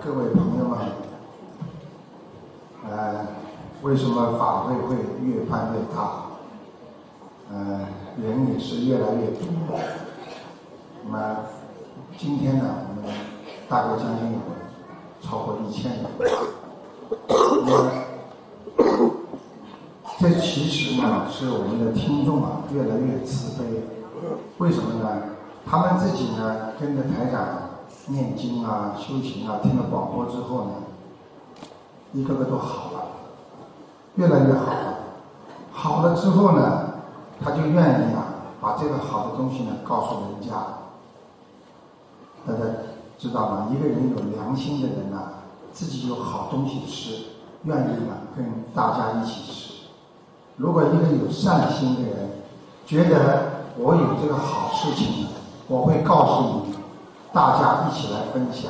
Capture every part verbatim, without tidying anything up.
各位朋友们，呃，为什么法会会越办越大？呃，人也是越来越多。那么今天呢，我们大概将近有超过一千人。那么这其实呢，是我们的听众啊越来越慈悲。为什么呢？他们自己呢跟着台长念经啊、修行啊，听了广播之后呢，一个个都好了，越来越好了。好了之后呢，他就愿意啊把这个好的东西呢告诉人家。大家知道吗？一个人有良心的人呢、啊，自己有好东西吃，愿意呢跟大家一起吃。如果一个有善心的人，觉得我有这个好事情，我会告诉你，大家一起来分享。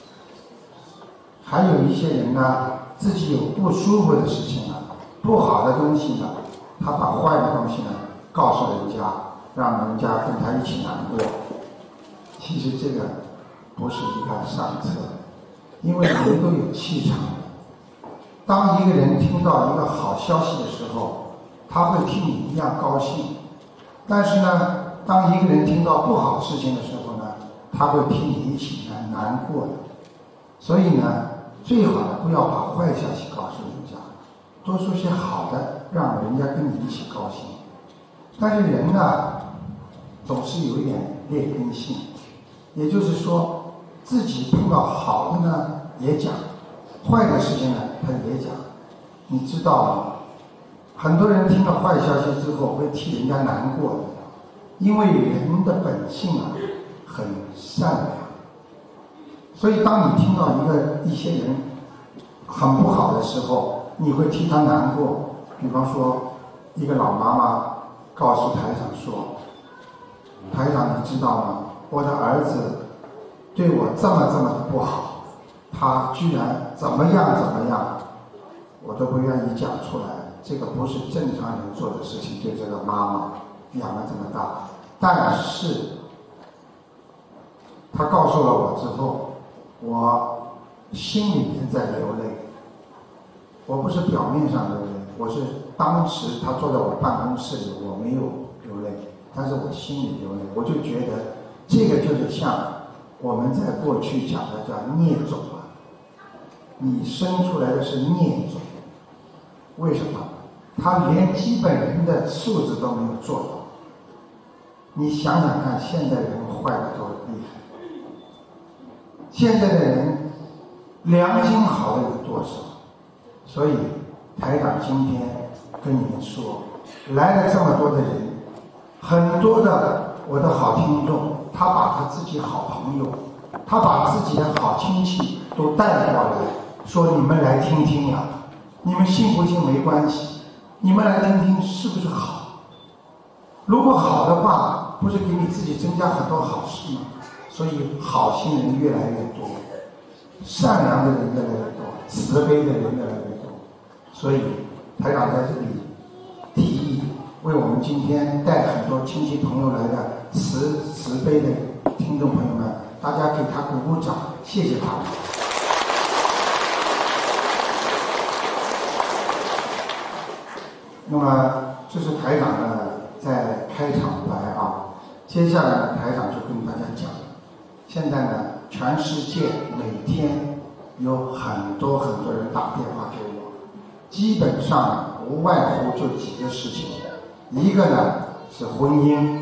还有一些人呢，自己有不舒服的事情呢，不好的东西呢，他把坏的东西呢告诉人家，让人家跟他一起难过。其实这个不是一个上策，因为人都有气场。当一个人听到一个好消息的时候，他会替你一样高兴。但是呢，当一个人听到不好事情的时候呢，他会替你一起来难过的。所以呢，最好的不要把坏消息告诉人家，多说些好的，让人家跟你一起高兴。但是人呢，总是有一点劣根性，也就是说，自己碰到好的呢也讲，坏的事情呢他也讲。你知道吗？很多人听了坏消息之后会替人家难过的，因为人的本性啊很善良。所以当你听到一个一些人很不好的时候，你会替他难过。比方说，一个老妈妈告诉台长说：“台长，你知道吗？我的儿子对我这么这么的不好，他居然怎么样怎么样，我都不愿意讲出来。这个不是正常人做的事情，对这个妈妈养了这么大。但是他告诉了我之后，我心里面在流泪。我不是表面上流泪，我是当时他坐在我办公室里，我没有流泪，但是我心里流泪。我就觉得这个就是像我们在过去讲的叫孽种啊，你生出来的是孽种。为什么？他连基本人的素质都没有做到。你想想看，现在人坏的多厉害！现在的人良心好的有多少？所以台长今天跟你们说，来了这么多的人，很多的我的好听众，他把他自己好朋友，他把自己的好亲戚都带过来，说你们来听听呀、啊，你们信不信没关系，你们来听听是不是好？如果好的话，不是给你自己增加很多好事吗？所以好心人越来越多，善良的人越来越多，慈悲的人越来越多。所以台长在这里提议，为我们今天带很多亲戚朋友来的慈慈悲的听众朋友们，大家给他鼓鼓掌，谢谢他们。那么这是台长呢在开场白啊，接下来呢台长就跟大家讲，现在呢全世界每天有很多很多人打电话给我，基本上无外乎就几个事情，一个呢是婚姻，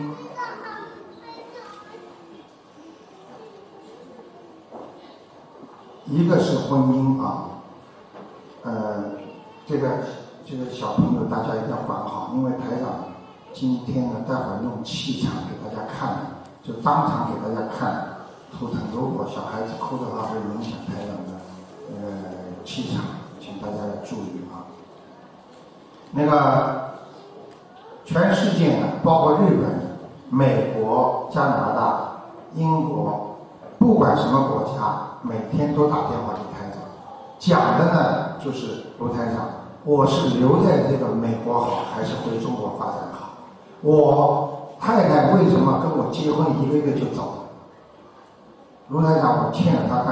一个是婚姻啊，呃，这个这个小朋友大家一定要管好，因为台长今天呢待会儿用气场给大家看，就当场给大家看图腾，如果小孩子哭的话会影响台长的呃气场，请大家要注意啊。那个全世界呢，包括日本、美国、加拿大、英国，不管什么国家，每天都打电话给台长，讲的呢就是卢台长，我是留在这个美国好，还是回中国发展好？我太太为什么跟我结婚一个月就走了？卢台长，我欠了她干什么？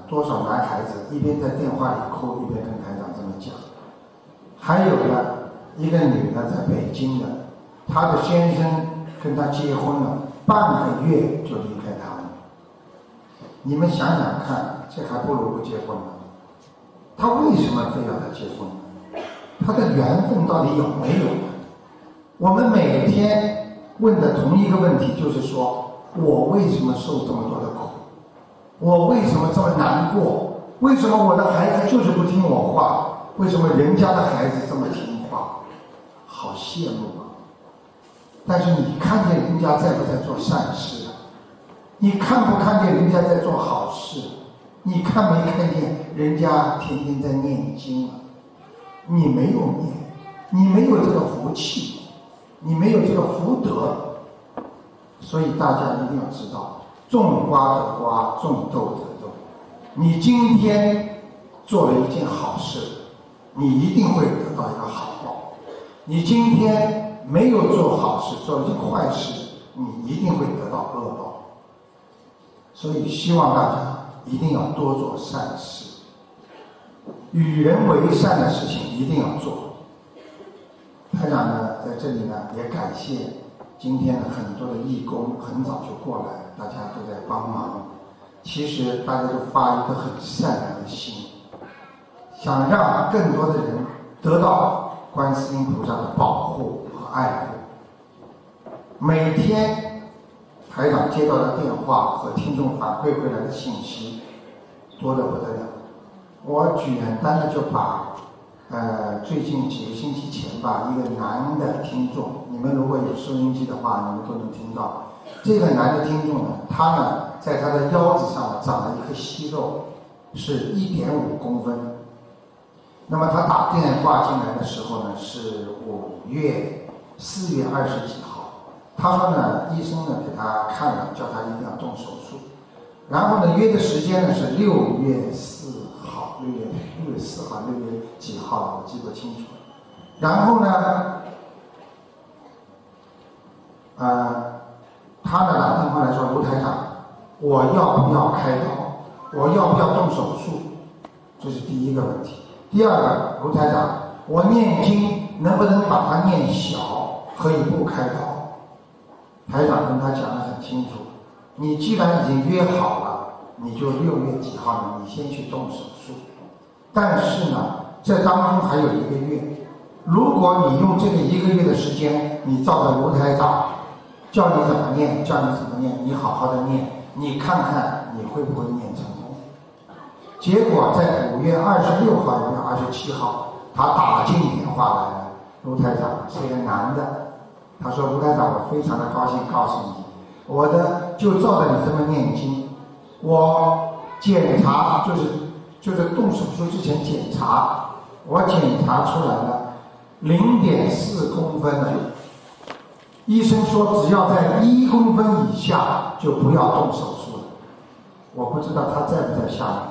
多少男孩子一边在电话里哭，一边跟台长这么讲。还有的一个女的在北京的，她的先生跟她结婚了，半个月就离开她了。你们想想看，这还不如不结婚呢。她为什么非要她结婚？她的缘分到底有没有呢？我们每天问的同一个问题就是说，我为什么受这么多的苦？我为什么这么难过？为什么我的孩子就是不听我话？为什么人家的孩子这么听话？好羡慕啊！但是你看见人家在不在做善事？你看不看见人家在做好事？你看没看见人家天天在念经啊？你没有念，你没有这个福气，你没有这个福德。所以大家一定要知道，种瓜得瓜，种豆得豆。你今天做了一件好事，你一定会得到一个好报。你今天没有做好事，做了一件坏事，你一定会得到恶报。所以希望大家一定要多做善事，与人为善的事情一定要做。台长呢，在这里呢也感谢今天的很多的义工，很早就过来，大家都在帮忙。其实大家都发一颗很善良的心，想让更多的人得到观世音菩萨的保护和爱护。每天台长接到的电话和听众反馈回来的信息多得不得了。我简单的就把呃最近几个星期前吧，一个男的听众，你们如果有收音机的话，你们都能听到。这个男的听众呢，他呢在他的腰子上长了一颗息肉，是一点五公分。那么他打电话进来的时候呢，是五月四月二十几号。他说呢，医生呢给他看了，叫他一定要动手术。然后呢，约的时间呢是六月四号，六月六月四号，六月几号了，我记不清楚。然后呢，呃，他呢打电话来说，卢台长，我要不要开刀？我要不要动手术？这是第一个问题。第二个，卢台长，我念经能不能把它念小，可以不开刀？台长跟他讲得很清楚，你既然已经约好了，你就六月几号呢，你先去动手术。但是呢，这当中还有一个月，如果你用这个一个月的时间，你照着卢台长叫你怎么念，叫你怎么念，你好好的念，你看看你会不会念成功。结果在五月二十六号、五月二十七号，他打进电话来了，卢台长是一个男的。他说：“卢台长，我非常的高兴，告诉你，我的就照着你这么念经，我检查就是就是动手术之前检查，我检查出来了零点四公分了。医生说只要在一公分以下就不要动手术了。我不知道他在不在下面。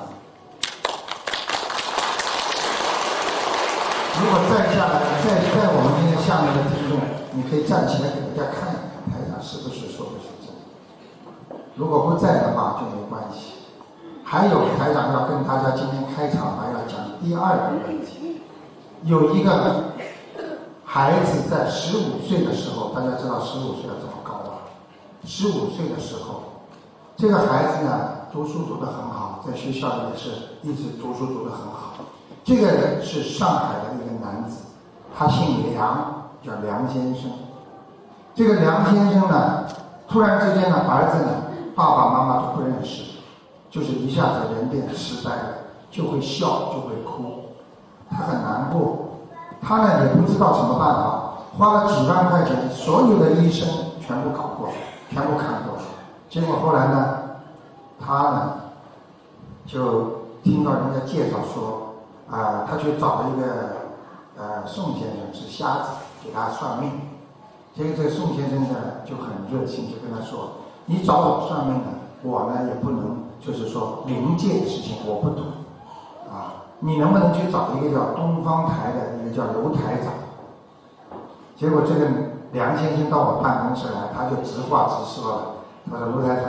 如果再下来，在在我们今天下面的听众。”你可以站起来给大家看一看，台长是不是说的是真的？如果不在的话就没关系。还有台长要跟大家今天开场还要讲第二个问题。有一个孩子在十五岁的时候，大家知道十五岁要怎么高啊？十五岁的时候，这个孩子呢读书读得很好，在学校里也是一直读书读得很好。这个人是上海的一个男子，他姓梁。叫梁先生。这个梁先生呢，突然之间呢，儿子呢，爸爸妈妈都不认识，就是一下子人变痴呆了，就会笑，就会哭，他很难过。他呢也不知道什么办法，花了几万块钱，所有的医生全部搞过，全部看过。结果后来呢，他呢就听到人家介绍说，啊、呃，他去找了一个呃宋先生，是瞎子。给他算命，结果这个宋先生呢就很热情，就跟他说：“你找我算命呢，我呢也不能，就是说灵界的事情我不懂，啊，你能不能去找一个叫东方台的一个叫卢台长？”结果这个梁先生到我办公室来，他就直话直说了，他说：“卢台长，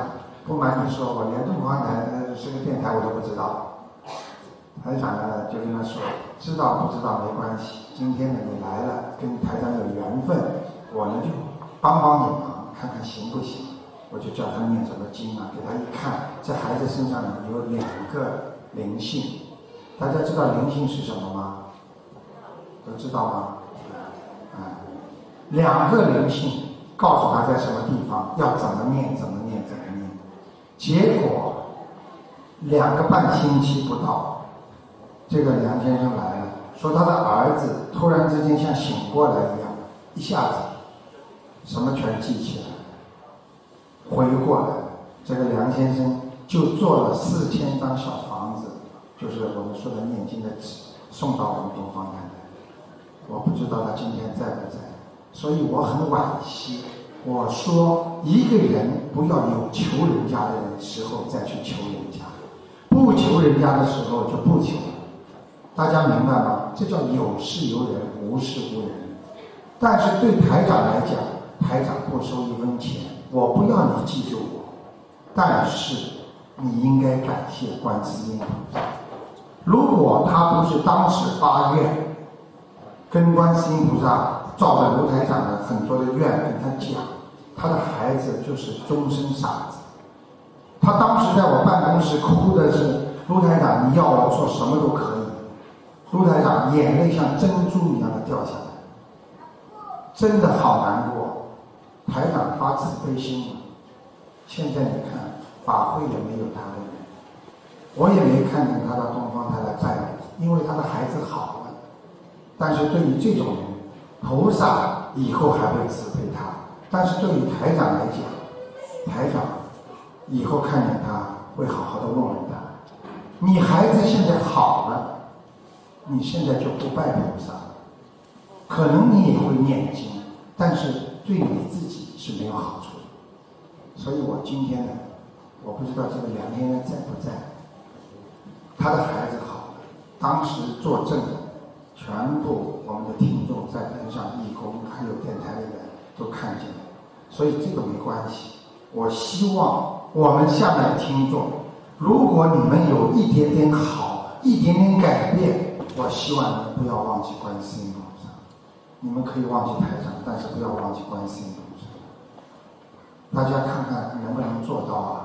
不瞒你说，我连东方台是个电台我都不知道。台长呢就跟他说，知道不知道没关系，今天呢你来了，跟台长有缘分，我呢就帮帮你忙，看看行不行。我就叫他念什么经啊，给他一看，这孩子身上呢有两个灵性。大家知道灵性是什么吗？都知道吗？啊，两个灵性告诉他在什么地方，要怎么念，怎么念，怎么念。结果两个半星期不到，这个梁先生来了，说他的儿子突然之间像醒过来一样，一下子什么全记起来了，回过来了。这个梁先生就做了四千张小房子，就是我们说的念经的纸，送到我们东方台来。我不知道他今天在不在，所以我很惋惜。我说一个人不要有求人家的人时候再去求人家，不求人家的时候就不求了。大家明白吗？这叫有事有人，无事无人。但是对台长来讲，台长不收一分钱，我不要你记住我，但是你应该感谢观世音菩萨。如果他不是当时发愿跟观世音菩萨照着卢台长的很多的愿跟他讲，他的孩子就是终身傻子。他当时在我办公室哭的是，卢台长你要我做什么都可以。卢台长眼泪像珍珠一样的掉下来，真的好难过。台长发慈悲心了，现在你看法会也没有他的人，我也没看见他到东方台来拜你，因为他的孩子好了。但是对于这种人，菩萨以后还会慈悲他，但是对于台长来讲，台长以后看见他会好好的问问他，你孩子现在好了，你现在就不拜菩萨了，可能你也会念经，但是对你自己是没有好处的。所以我今天呢，我不知道这个梁先生在不在，他的孩子好了，当时作证的全部我们的听众在边上，义工还有电台的人都看见了，所以这个没关系。我希望我们下面的听众，如果你们有一点点好，一点点改变，我希望你们不要忘记观世音菩萨。你们可以忘记台长，但是不要忘记观世音菩萨。大家看看能不能做到啊？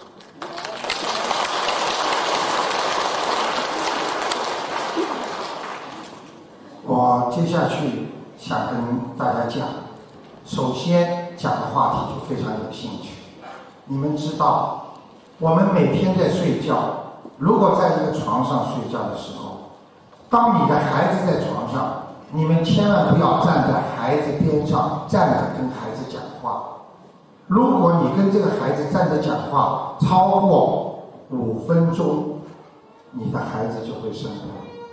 我接下去想跟大家讲，首先讲的话题就非常有兴趣。你们知道，我们每天在睡觉，如果在一个床上睡觉的时候，当你的孩子在床上，你们千万不要站在孩子边上站着跟孩子讲话。如果你跟这个孩子站着讲话超过五分钟，你的孩子就会生病。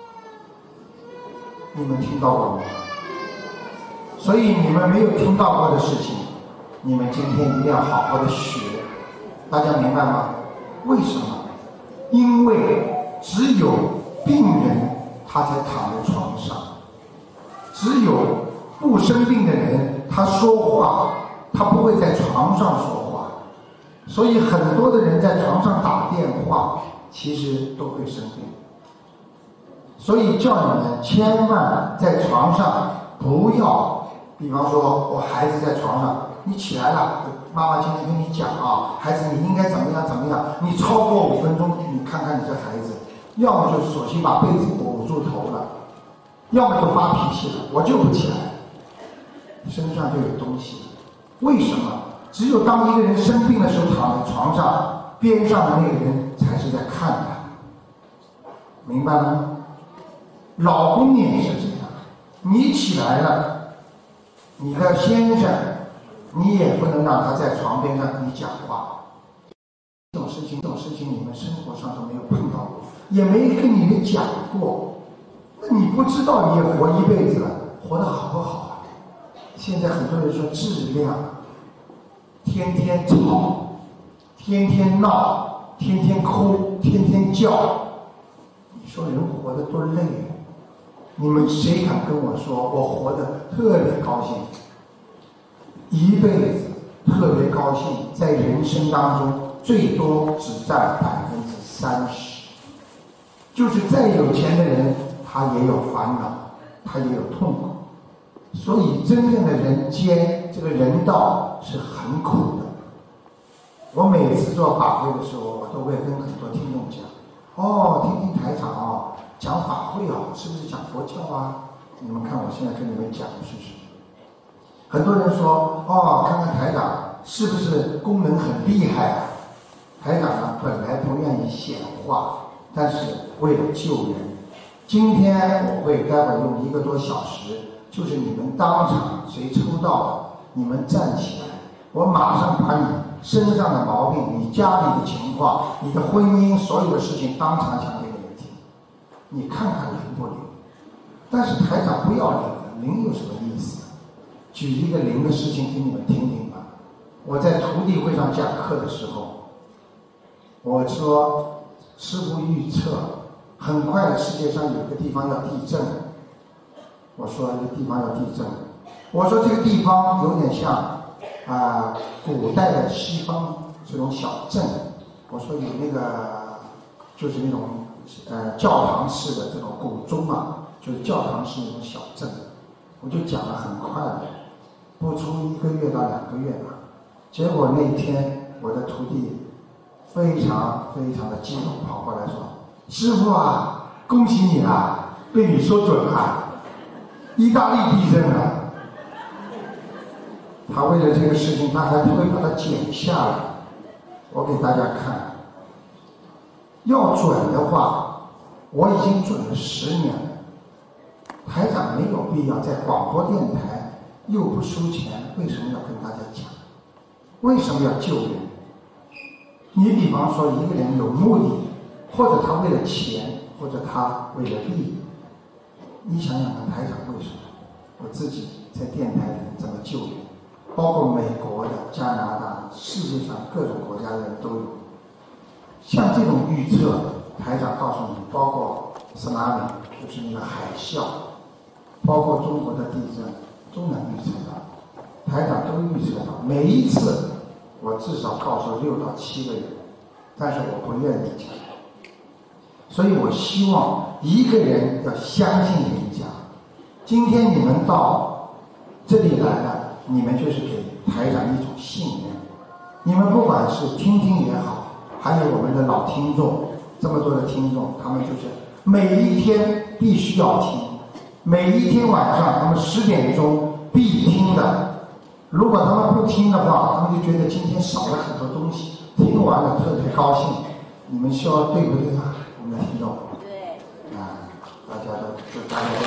你们听到过吗？所以你们没有听到过的事情，你们今天一定要好好的学。大家明白吗？为什么？因为只有病人他才躺在床上，只有不生病的人他说话他不会在床上说话。所以很多的人在床上打电话其实都会生病。所以叫你们千万在床上不要，比方说我孩子在床上，你起来了，妈妈今天跟你讲啊，孩子你应该怎么样怎么样，你超过五分钟，你看看你这孩子，要么就索性把被子捂住头了，要么就发脾气了，我就不起来，身上就有东西。为什么？只有当一个人生病的时候躺在床上，边上的那个人才是在看他，明白了吗？老公也是这样，你起来了，你的先生你也不能让他在床边上跟你讲话。这种事情这种事情你们生活上都没有碰到过，也没跟你们讲过，那你不知道你也活一辈子了，活得好不好啊？现在很多人说质量，天天吵，天天闹，天天哭，天天叫，你说人活得多累啊！你们谁敢跟我说我活得特别高兴，一辈子特别高兴，在人生当中最多只占百分之三十。就是再有钱的人，他也有烦恼，他也有痛苦。所以真正的人间，这个人道是很苦的。我每次做法会的时候，我都会跟很多听众讲，哦，听听台长哦，讲法会哦，是不是讲佛教啊？你们看我现在跟你们讲的是什么？很多人说，哦，看看台长是不是功能很厉害啊？台长呢，本来不愿意显化，但是为了救人，今天我会待会儿用一个多小时，就是你们当场谁抽到的，你们站起来，我马上把你身上的毛病、你家里的情况、你的婚姻所有的事情当场讲给你们听，你看看灵不灵？但是台长不要灵了，灵有什么意思？举一个灵的事情给你们听听吧。我在徒弟会上讲课的时候，我说师父预测很快世界上有个地方要地震。我说一个地方要地震，我说这个地方有点像啊、呃、古代的西方这种小镇。我说有那个就是那种呃教堂式的这种古钟啊，就是教堂式那种小镇。我就讲了很快的，不出一个月到两个月吧。结果那天我的徒弟非常非常的激动，跑过来说：“师父啊，恭喜你啊，被你说准了，意大利地震了。”他为了这个事情，他还会把它剪下来。我给大家看，要准的话，我已经准了十年了。台长没有必要在广播电台又不收钱，为什么要跟大家讲？为什么要救人？你比方说一个人有目的，或者他为了钱，或者他为了利益，你想想看，台长为什么？我自己在电台里这么救人，包括美国的、加拿大、世界上各种国家的人都有。像这种预测，台长告诉你，包括斯拉米，就是那个海啸，包括中国的地震，都能预测到。台长都预测到，每一次我至少告诉六到七个人，但是我不愿意讲。所以我希望一个人要相信人家。今天你们到这里来了，你们就是给台长一种信任。你们不管是听听也好，还有我们的老听众，这么多的听众，他们就是每一天必须要听，每一天晚上他们十点钟必听的。如果他们不听的话，他们就觉得今天少了很多东西，听完了特别高兴。你们说对不对啊？我们的听众？ 对。 啊，大家都就大家都，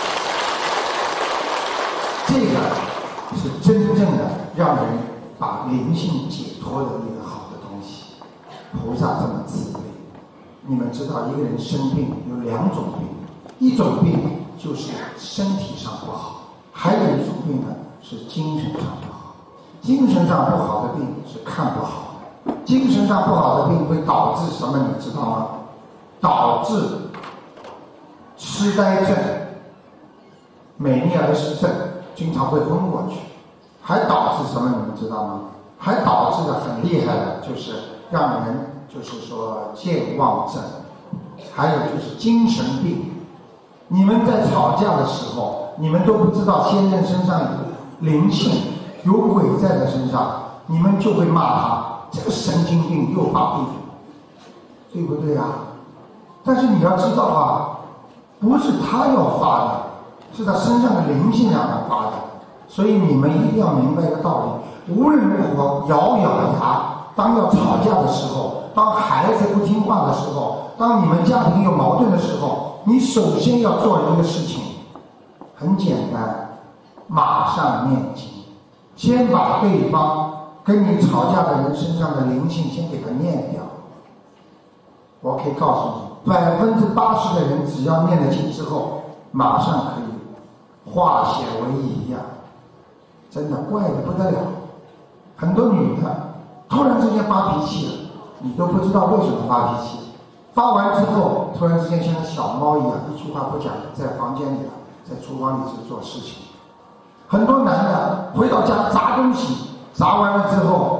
这个是真正的让人把灵性解脱的一个好的东西。菩萨这么慈悲。你们知道，一个人生病有两种病，一种病就是身体上不好，还有一种病呢是精神上不好。精神上不好的病是看不好的，精神上不好的病会导致什么？你知道吗？导致痴呆症、美尼尔氏症，经常会昏过去。还导致什么？你们知道吗？还导致的很厉害的，就是让人就是说健忘症，还有就是精神病。你们在吵架的时候，你们都不知道先生身上有灵性，有鬼在他身上，你们就会骂他这个神经病又发病，对不对啊？但是你要知道啊，不是他要发的，是他身上的灵性让他发的。所以你们一定要明白一个道理，无论如何咬咬牙，当要吵架的时候，当孩子不听话的时候，当你们家庭有矛盾的时候，你首先要做一个事情，很简单，马上念经，先把对方跟你吵架的人身上的灵性先给他念掉。我可以告诉你，百分之八十的人只要念了经之后，马上可以化险为夷呀，真的怪得不得了。很多女的突然之间发脾气了，你都不知道为什么发脾气，发完之后突然之间像个小猫一样，一句话不讲，在房间里了，在厨房里去做事情。很多男的回到家砸东西，砸完了之后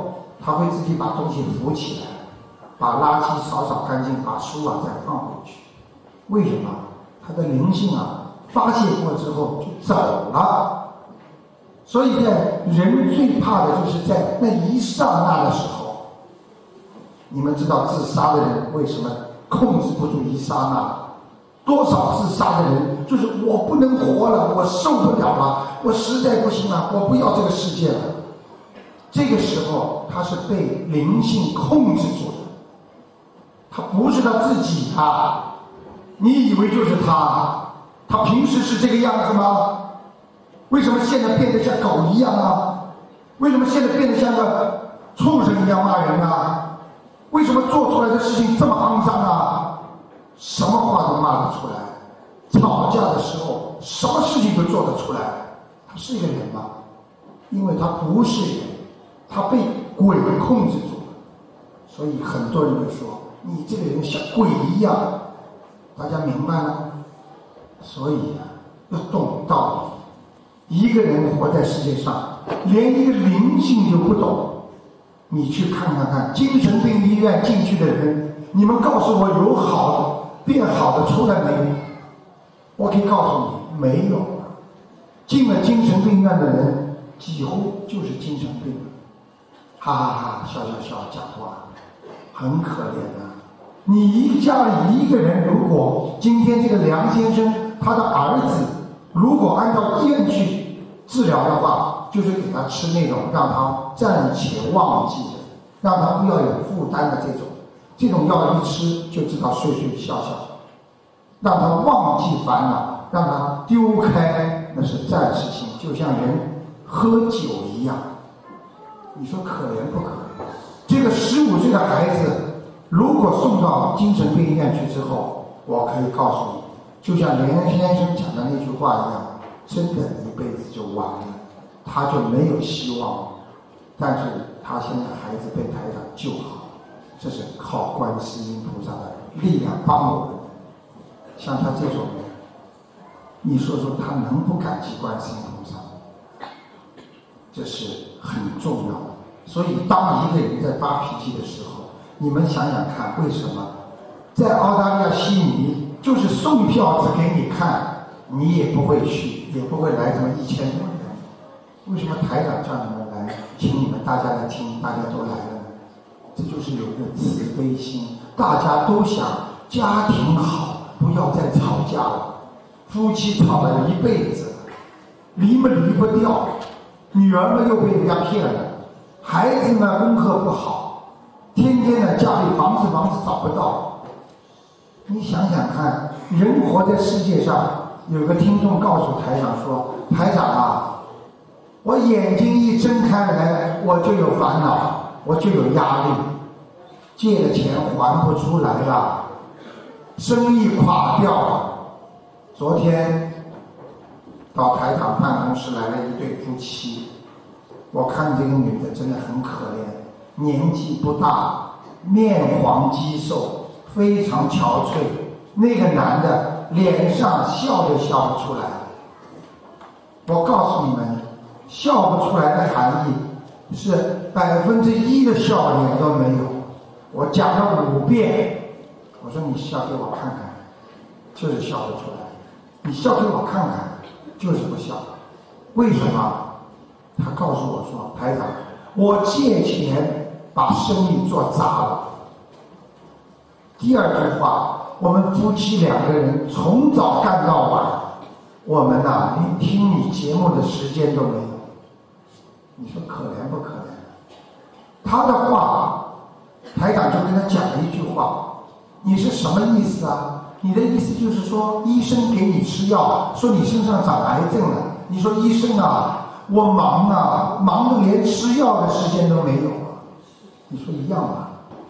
他会自己把东西扶起来，把垃圾扫扫干净，把书啊再放回去。为什么？他的灵性啊发泄过之后就走了。所以在人最怕的就是在那一刹那的时候。你们知道自杀的人为什么控制不住一刹那？多少自杀的人就是我不能活了，我受不了了，我实在不行了，我不要这个世界了。这个时候他是被灵性控制住的，他不是他自己啊！你以为就是他？他平时是这个样子吗？为什么现在变得像狗一样啊？为什么现在变得像个畜生一样骂人啊？为什么做出来的事情这么肮脏啊？什么话都骂得出来，吵架的时候什么事情都做得出来。他是一个人吗？因为他不是人，他被鬼控制住了。所以很多人就说你这个人像鬼一样，大家明白吗？所以啊，要懂道理。一个人活在世界上，连一个灵性都不懂，你去看看看精神病医院进去的人，你们告诉我有好变好的出来没有？我可以告诉你，没有。进了精神病院的人几乎就是精神病，哈哈哈，笑笑笑讲话，很可怜啊。你一家里一个人，如果今天这个梁先生他的儿子如果按照医院去治疗的话，就是给他吃那种让他暂且忘记的，让他不要有负担的这种，这种药一吃就知道睡睡笑笑，让他忘记烦恼，让他丢开，那是暂时性，就像人喝酒一样。你说可怜不可怜？这个十五岁的孩子如果送到精神病院去之后，我可以告诉你，就像连先生讲的那句话一样，真的一辈子就完了，他就没有希望了。但是他现在孩子被台长救好，这是靠观世音菩萨的力量帮我们。像他这种人，你说说他能不感激观世音菩萨？这是很重要的。所以当一个人在发脾气的时候，你们想想看，为什么在澳大利亚悉尼就是送票子给你看，你也不会去，也不会来这么一千多人？为什么台长叫你们来，请你们大家来听，大家都来了呢？这就是有一个慈悲心，大家都想家庭好，不要再吵架了。夫妻吵了一辈子，离嘛离不掉，女儿们又被人家骗了，孩子们功课不好，天天呢家里房子房子找不到。你想想看，人活在世界上，有个听众告诉台长说，台长啊，我眼睛一睁开来，我就有烦恼，我就有压力，借的钱还不出来了，生意垮掉了。昨天到台长办公室来了一对夫妻，我看这个女的真的很可怜，年纪不大，面黄肌瘦，非常憔悴。那个男的脸上笑都笑不出来。我告诉你们，笑不出来的含义是百分之一的笑脸都没有。我讲了五遍，我说你笑给我看看，就是笑不出来。你笑给我看看，就是不笑。为什么？他告诉我说，台长，我借钱把生意做砸了。第二句话，我们夫妻两个人从早干到晚，我们呐、啊、连听你节目的时间都没有。你说可怜不可怜？他的话，台长就跟他讲了一句话，你是什么意思啊？你的意思就是说，医生给你吃药，说你身上长癌症了。你说医生啊，我忙啊，忙得连吃药的时间都没有了。你说一样吗？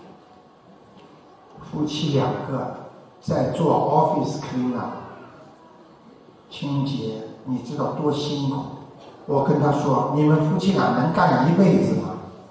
夫妻两个在做 office cleaner 清洁，你知道多辛苦。我跟他说，你们夫妻俩能干一辈子吗？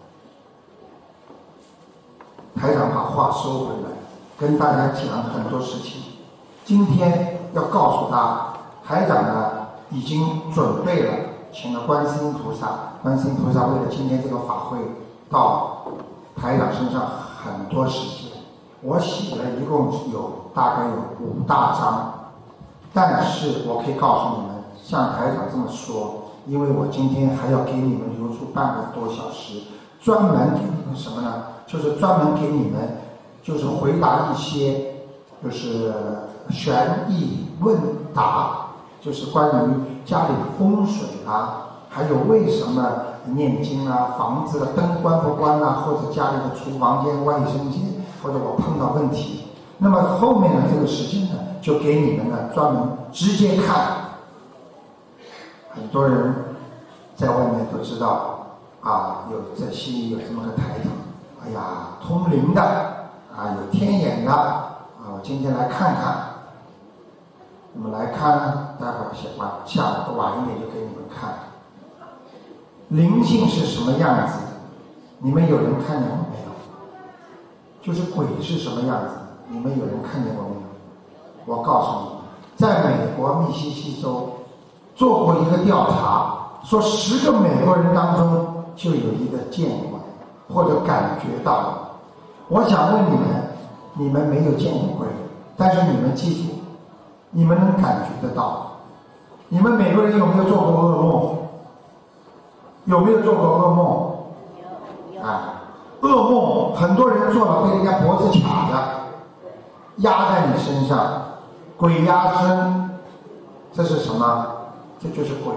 台长把话收回来，跟大家讲很多事情。今天要告诉他，台长呢已经准备了，请了观世音菩萨，观世音菩萨为了今天这个法会，到台长身上很多时间，我写了一共有大概有五大章，但是我可以告诉你们，像台长这么说，因为我今天还要给你们留出半个多小时，专门给你们什么呢？就是专门给你们，就是回答一些就是悬疑问答，就是关于家里风水啊，还有为什么念经啊，房子的灯关不关啊，或者家里的厨房间、卫生间，或者我碰到问题，那么后面的这个时间呢，就给你们呢专门直接看。很多人在外面都知道啊，有在西医有这么个台长，哎呀，通灵的啊，有天眼的啊，我今天来看看。那么来看呢，待会儿晚下午晚一点就给你们看。灵性是什么样子？你们有人看见过没有？就是鬼是什么样子？你们有人看见过没有？我告诉你，在美国密西西州做过一个调查，说十个美国人当中就有一个见过或者感觉到了。我想问你们，你们没有见过鬼，但是你们记住，你们能感觉得到。你们每个人有没有做过噩梦？有没有做过噩梦？啊，噩梦很多人做了，被人家脖子卡着，压在你身上，鬼压身，这是什么？这就是鬼。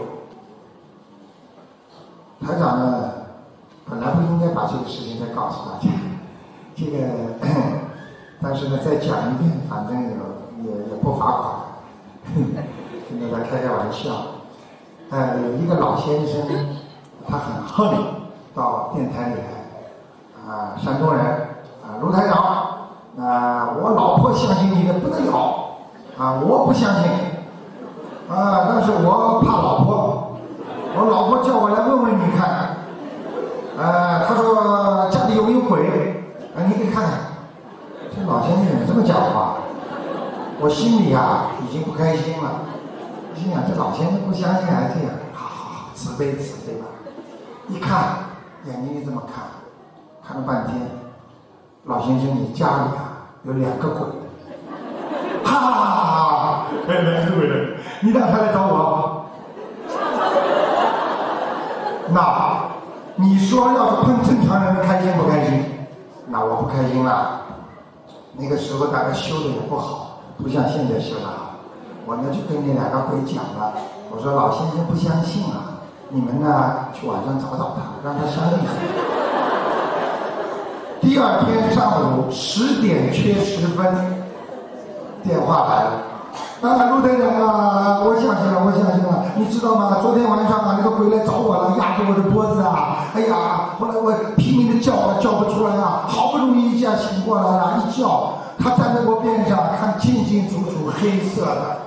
台长呢，本来不应该把这个事情再告诉大家，这个，但是呢，再讲一遍，反正也也也不罚款，跟大家开开玩笑。呃，有一个老先生，他很横，到电台里来，啊、呃，山东人，啊、呃，卢台长，啊、呃，我老婆相信你的不得了，啊、呃，我不相信，啊、呃，但是我怕老婆，我老婆叫我来问问你看，呃，他说家里有没有鬼，啊、呃，你给看看，这老先生怎么这么讲话？我心里啊已经不开心了，心想这老先生不相信还这样，好好好，慈悲慈悲吧。一看，眼睛一这么看，看了半天，老先生你家里啊有两个鬼，哈哈哈哈！哎，两个鬼的，你让他来找我。那你说要是碰正常人开心不开心？那我不开心了。那个时候大概修的也不好，不像现在修的好。我呢就跟那两个鬼讲了，我说老先生不相信啊，你们呢去晚上找找他，让他相信。第二天上午十点缺十分，电话来了。啊，陆台长啊，我相信了，我相信了。你知道吗？昨天晚上啊，那个鬼来找我了，压着我的脖子啊！哎呀，后来我拼命的叫啊，叫不出来啊，好不容易一下醒过来了，一叫，他站在我边上，看清清楚楚，黑色的。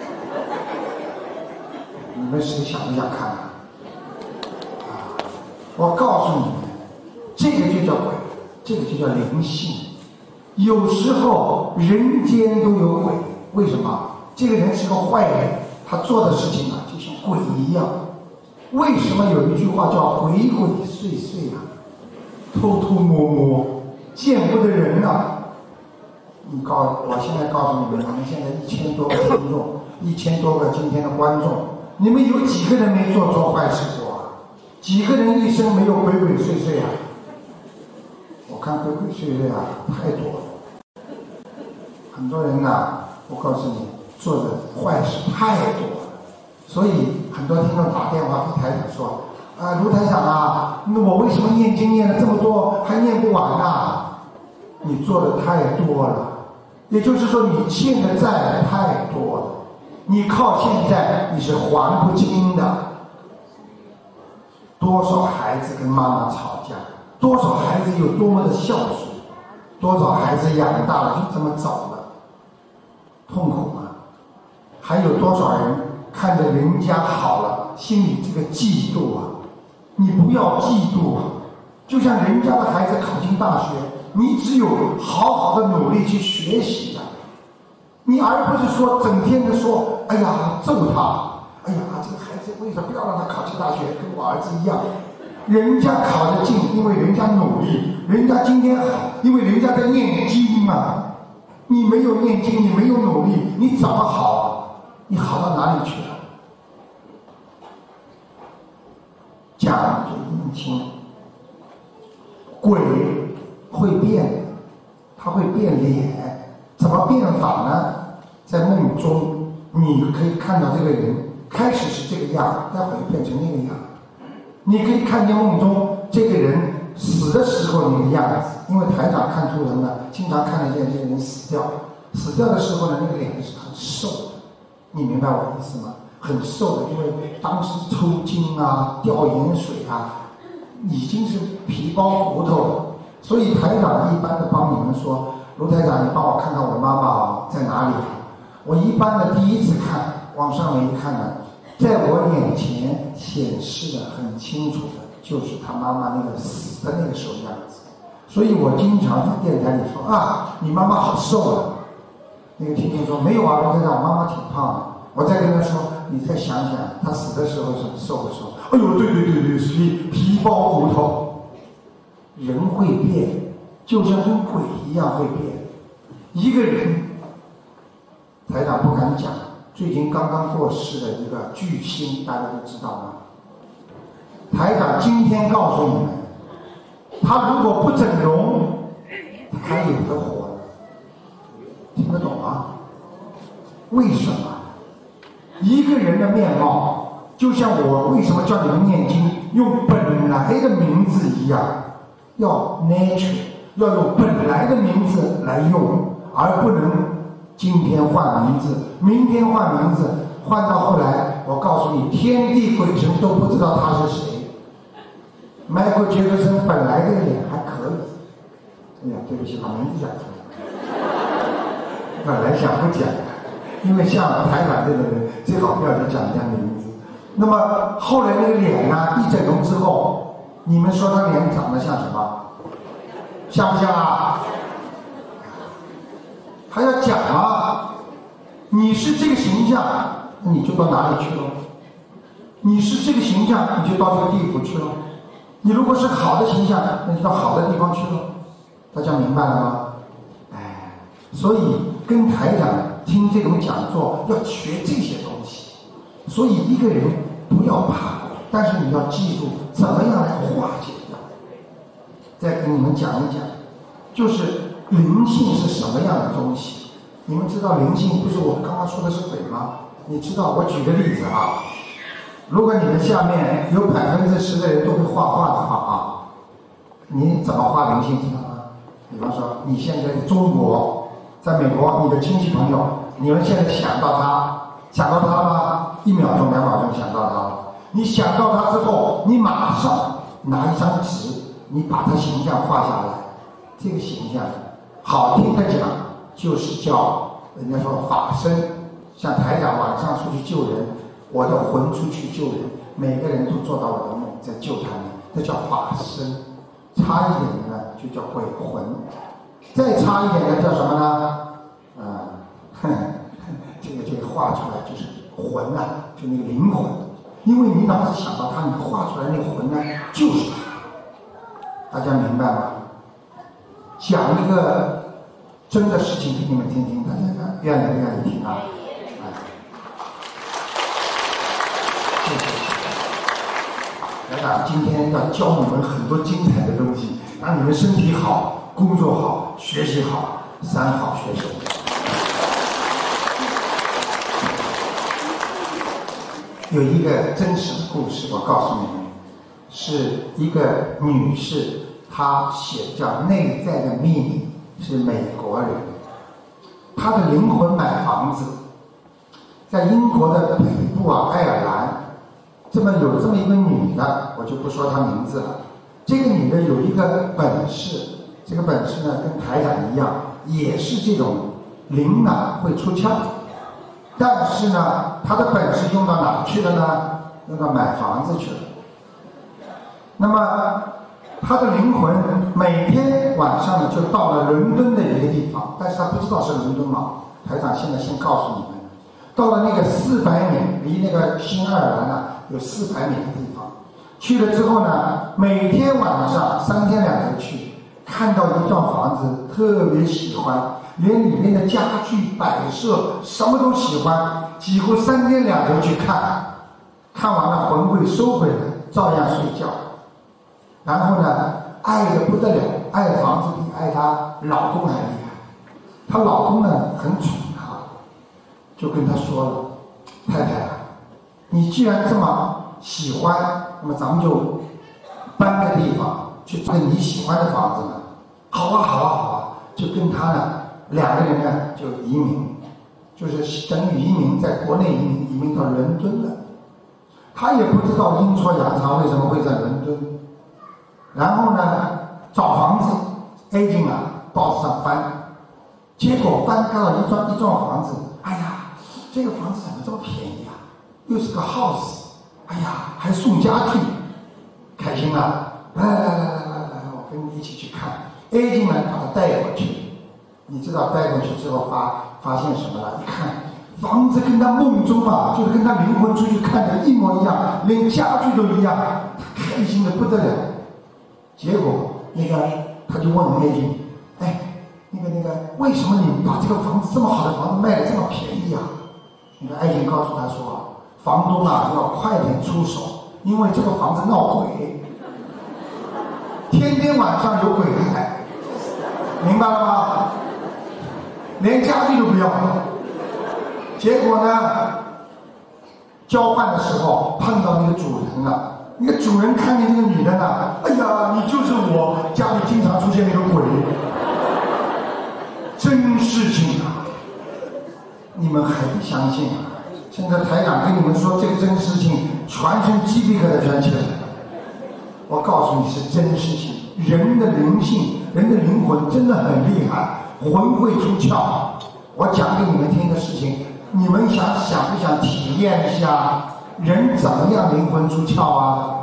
你们谁想不想看啊？啊！我告诉你们，这个就叫鬼，这个就叫灵性。有时候人间都有鬼，为什么？这个人是个坏人，他做的事情啊，就像鬼一样。为什么有一句话叫鬼鬼祟祟啊？偷偷摸摸，见不得人啊！你告，我现在告诉你们，我们现在一千多个听众，一千多个今天的观众，你们有几个人没做错坏事过啊？几个人一生没有鬼鬼祟祟啊？我看鬼鬼祟祟啊，太多了。很多人呐、啊，我告诉你，做的坏事太多了。所以很多听众打电话给台长说：“啊，卢台长啊，那我为什么念经念了这么多还念不完啊？你做的太多了，也就是说你欠的债太多了，你靠欠债你是还不清的。多少孩子跟妈妈吵架，多少孩子有多么的孝顺，多少孩子养大了就这么走了，痛苦吗？还有多少人看着人家好了，心里这个嫉妒啊！你不要嫉妒啊！就像人家的孩子考进大学，你只有好好的努力去学习啊，你而不是说整天的说，哎呀揍他，哎呀这个孩子为什么不要让他考进大学，跟我儿子一样？ 人家考得进，因为人家努力；人家今天好，因为人家在念经啊。你没有念经，你没有努力，你怎么好啊？你好到哪里去了？讲就念经，鬼会变，他会变脸，怎么变法呢？在梦中，你可以看到这个人开始是这个样，待会儿变成那个样。你可以看见梦中这个人死的时候那个样子，因为台长看图腾呢，经常看得见这个人死掉。死掉的时候呢，那个脸是很瘦的，你明白我的意思吗？很瘦的，因为当时抽筋啊、掉盐水啊，已经是皮包骨头了。所以台长一般的帮你们说，卢台长，你帮我看看我妈妈在哪里？我一般的第一次看，往上面一看呢，在我眼前显示的很清楚的，就是他妈妈那个死的那个时候样子。所以我经常在电台里说啊，你妈妈好瘦了。那个听听说没有啊，卢台长，我妈妈挺胖的。我再跟他说，你再想想，她死的时候是瘦的时候。哎呦，对对对对，皮皮包骨头。人会变，就像跟鬼一样会变。一个人，台长不敢讲，最近刚刚过世的一个巨星，大家都知道吗？台长今天告诉你们，他如果不整容，他还有的活。听得懂吗？为什么？一个人的面貌，就像我为什么叫你们念经，用本来的名字一样，要 nature， 要用本来的名字来用，而不能今天换名字，明天换名字，换到后来，我告诉你，天地鬼神都不知道他是谁。迈克尔·杰克森本来这个脸还可以，哎呀，对不起，把名字讲出来。本来想不讲，因为像台长这种人，最好不要去讲人家名字。那么后来那个脸呢，一整容之后，你们说他脸长得像什么？像不像啊？还要讲啊！你是这个形象，那你就到哪里去了？你是这个形象，你就到这个地府去了。你如果是好的形象，那就到好的地方去了。大家明白了吗？哎，所以跟台长听这种讲座要学这些东西。所以一个人不要怕，但是你要记住怎么样来化解掉。再给你们讲一讲，就是灵性是什么样的东西。你们知道灵性不是我刚刚说的是鬼吗？你知道，我举个例子啊，如果你们下面有百分之十的人都会画画的话啊，你怎么画灵性知道吗？比方说你现在中国，在美国，你的亲戚朋友，你们现在想到他，想到他了吗？一秒钟、两秒钟想到他了。你想到他之后，你马上拿一张纸，你把他形象画下来。这个形象，好听的讲，就是叫人家说法身。像台长晚上出去救人，我的魂出去救人，每个人都做到我的梦，在救他们，这叫法身。差一点的呢，就叫鬼魂。再差一点的叫什么呢？啊、呃，这个这个画出来就是魂啊，就那个灵魂。因为你脑子想到他，你画出来那个魂呢，就是他。大家明白吗？讲一个真的事情给你们听听，大家愿意不愿意听啊？哎，谢谢。台长今天要教你们很多精彩的东西，让你们身体好，工作好，学习好，三好学生。有一个真实的故事，我告诉你们，是一个女士，她写叫《内在的秘密》，是美国人，她的灵魂买房子，在英国的北部啊，爱尔兰。这么有这么一个女的，我就不说她名字了。这个女的有一个本事，这个本事呢跟台长一样，也是这种灵呢会出窍。但是呢，她的本事用到哪去了呢？用到买房子去了。那么她的灵魂每天晚上呢就到了伦敦的一个地方，但是她不知道是伦敦嘛。台长现在先告诉你们，到了那个四百米，离那个新爱尔兰啊有四百米的地方， 去了之后呢，每天晚上三天两头去，看到一幢房子特别喜欢，连里面的家具摆设什么都喜欢，几乎三天两头去看，看完了魂会收回来，照样睡觉。然后呢，爱得不得了，爱房子比爱她老公还厉害。她老公呢很宠她，就跟她说了：“太太啊，你既然这么喜欢，那么咱们就搬个地方去住你喜欢的房子呢。”好啊，好啊，好啊，就跟他呢两个人呢就移民，就是等于移民，在国内移民，移民到伦敦了。他也不知道阴错阳差为什么会在伦敦。然后呢，找房子 ，agent 啊，报纸上翻，结果翻看到一幢一幢房子，哎呀，这个房子怎么这么便宜啊？又是个 house， 哎呀，还送家具，开心啊！来来来来来来来，我跟你一起去看。agent 呢把他带过去，你知道带过去之后发发现什么了？一看房子跟他梦中啊，就是跟他灵魂出去看的一模一样，连家具都一样，他开心的不得了。结果那个他就问 agent， 哎，那个那个，为什么你把这个房子这么好的房子卖的这么便宜啊？那个 agent 告诉他说，房东啊要快点出手，因为这个房子闹鬼，天天晚上有鬼来，明白了吗？连家具都不要了。结果呢，交换的时候碰到那个主人了。那个主人看见这个女的呢，哎呀，你就是我家里经常出现那个鬼，真事情啊！你们还不相信啊？现在台长跟你们说这个真事情，全身鸡皮疙瘩全起来了。我告诉你是真事情，人的灵性，人的灵魂真的很厉害，魂会出窍。我讲给你们听的事情，你们想想不想体验一下？人怎么样灵魂出窍啊？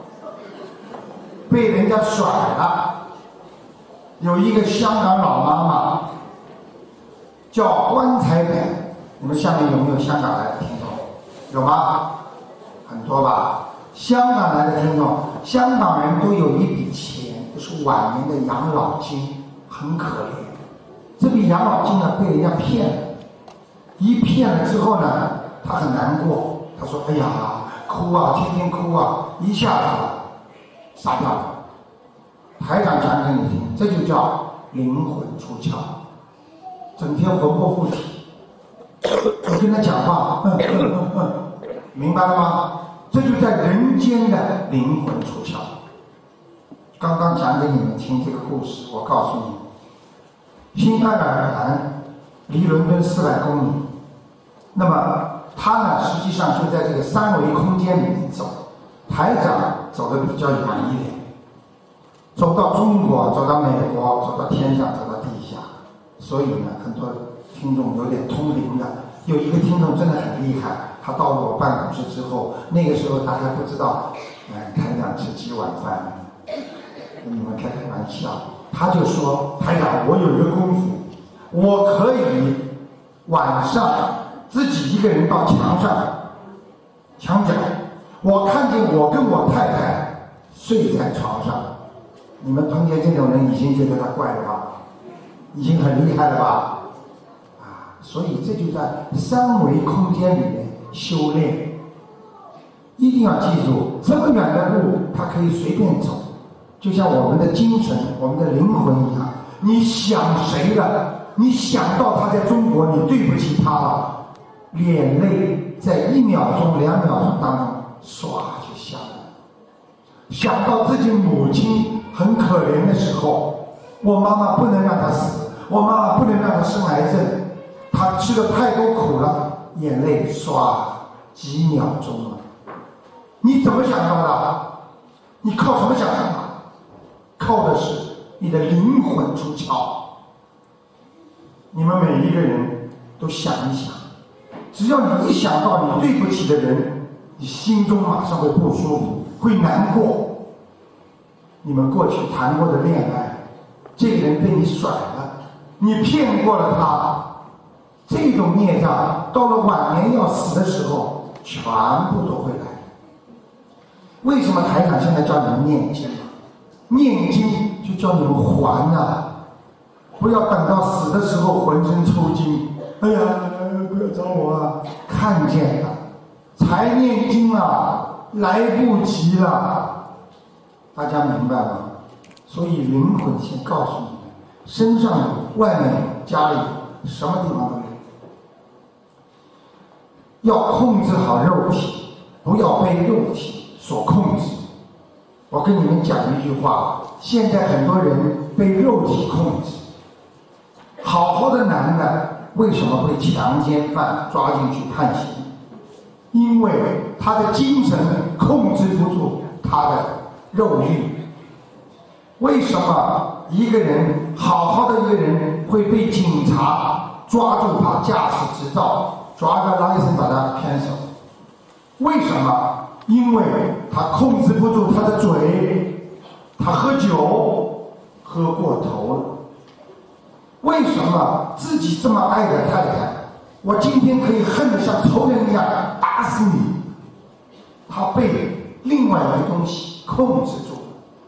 被人家甩了。有一个香港老妈妈叫棺材本，你们下面有没有香港来的听众？有吗？很多吧。香港来的听众，香港人都有一笔钱，就是晚年的养老金，很可怜。这笔养老金呢被人家骗了，一骗了之后呢，他很难过。他说：“哎呀，哭啊，天天哭啊，一下子傻掉了。”台长讲给你听，这就叫灵魂出窍，整天魂魄附体。我跟他讲话，嗯嗯嗯嗯，明白了吗？这就在人间的灵魂出窍。刚刚讲给你们听这个故事，我告诉你，新爱尔兰离伦敦四百公里，那么他呢，实际上就在这个三维空间里面走，台长走的比较远一点，走到中国，走到美国，走到天上，走到地下。所以呢，很多听众有点通灵的。有一个听众真的很厉害，他到了我办公室之后，那个时候他还不知道，嗯，台长吃几碗饭，跟你们开开玩笑。他就说，台长，我有一个功夫，我可以晚上自己一个人到墙上，墙角，我看见我跟我太太睡在床上。你们碰见这种人已经觉得他怪了吧？已经很厉害了吧？啊，所以这就在三维空间里面修炼。一定要记住，这么远的路他可以随便走，就像我们的精神，我们的灵魂一样。你想谁了？你想到他在中国，你对不起他了，眼泪在一秒钟、两秒钟当中唰就下来了。想到自己母亲很可怜的时候，我妈妈不能让她死，我妈妈不能让她生癌症，她吃了太多苦了，眼泪唰几秒钟了。你怎么想到的？你靠什么想到的？靠的是你的灵魂出窍。你们每一个人都想一想，只要你一想到你对不起的人，你心中马上会不舒服，会难过。你们过去谈过的恋爱，这个人被你甩了，你骗过了他，这种孽障到了晚年要死的时候全部都会来。 为什么台长现在叫你们念经？念经就叫你们还啊！不要等到死的时候浑身抽筋。哎呀，不要找我啊！看见了，才念经啊，来不及了。大家明白吗？所以灵魂先告诉你们，身上有，外面有，家里有，什么地方都有。要控制好肉体，不要被肉体所控制。我跟你们讲一句话，现在很多人被肉体控制。好好的男的为什么会强奸犯抓进去判刑？因为他的精神控制不住他的肉欲。为什么一个人好好的一个人会被警察抓住他驾驶执照，抓个 license 把他骗走？为什么？因为他控制不住他的嘴，他喝酒喝过头了。为什么自己这么爱的太太，我今天可以恨得像仇人一样打死你？他被另外一个东西控制住了。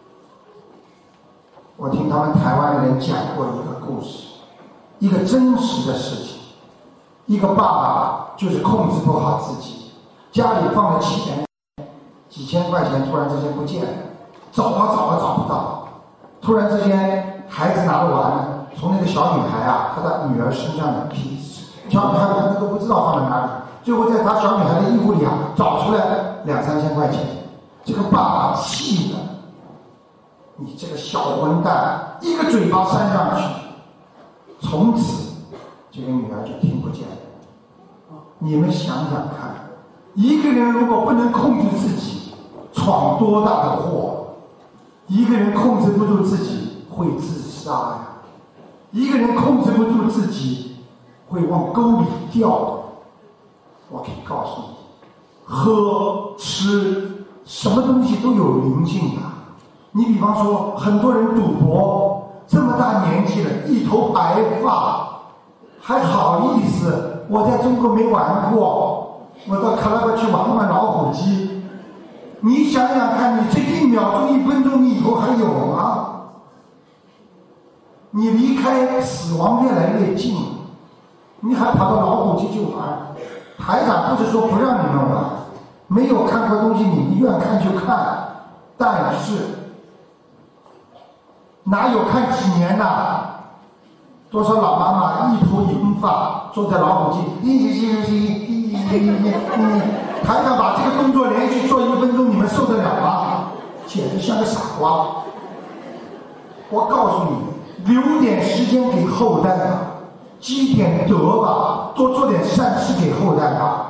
我听他们台湾的人讲过一个故事，一个真实的事情。一个爸爸就是控制不好自己，家里放了钱，几千块钱突然之间不见了，找啊找啊找不到，突然之间孩子拿不完了，从那个小女孩啊，她的女儿身上的皮，小女孩可能都不知道放在哪里，最后在她小女孩的衣服里啊找出来两三千块钱，这个爸爸气的，你这个小混蛋，一个嘴巴扇上去，从此这个女儿就听不见了。你们想想看，一个人如果不能控制自己，闯多大的祸？一个人控制不住自己会自杀呀，一个人控制不住自己会往沟里掉的。我可以告诉你，喝吃什么东西都有灵性的。你比方说很多人赌博，这么大年纪了，一头白发，还好意思我在中国没玩过，我到卡拉巴去玩玩老虎机。你想想看，你这一秒钟一分钟你以后还有吗？你离开死亡越来越近，你还跑到老虎机去玩？台长不是说不让你们玩，没有看过东西你们愿看就看，但是哪有看几年呐？多少老妈妈一头银发坐在老虎机，台长把这个动作连续做一分钟，你们受得了吗？简直像个傻瓜。我告诉你，留点时间给后代吧，积点德吧，多做点善事给后代吧。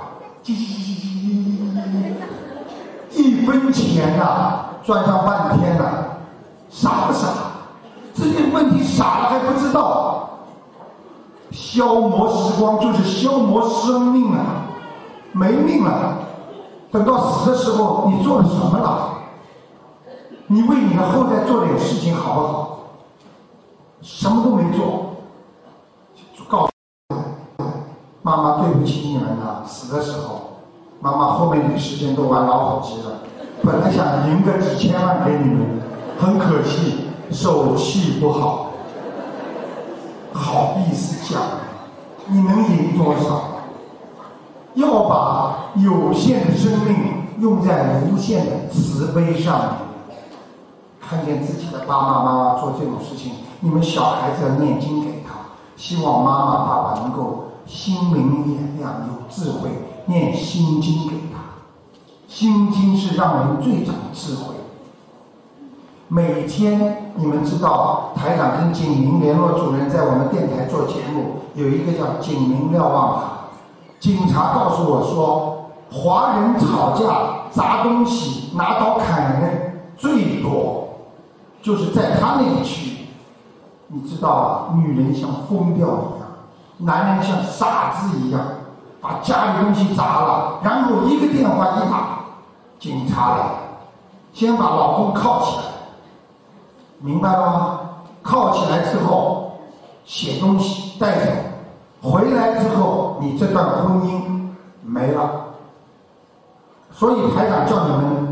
一分钱呐、啊，赚上半天呐、啊，傻不傻？这些问题傻了还不知道。消磨时光就是消磨生命啊，没命了。等到死的时候，你做了什么了？你为你的后代做点事情好不好？什么都没做，就告诉妈妈对不起你们了。死的时候，妈妈后面的时间都玩老虎机了，本来想赢个几千万给你们，很可惜手气不好。好意思讲，你能赢多少？要把有限的生命用在无限的慈悲上面。看见自己的爸爸妈妈做这种事情，你们小孩子要念经给他，希望妈妈爸爸能够心明眼亮，有智慧，念心经给他。心经是让人最长智慧。每天你们知道，台长跟景明联络主任在我们电台做节目，有一个叫景明瞭望塔。警察告诉我说，华人吵架砸东西拿刀砍人最多，就是在他那个区。你知道啊，女人像疯掉一样，男人像傻子一样，把家里东西砸了，然后一个电话一打，警察来了，先把老公铐起来，明白了吗？铐起来之后写东西带走，回来之后你这段婚姻没了。所以台长叫你们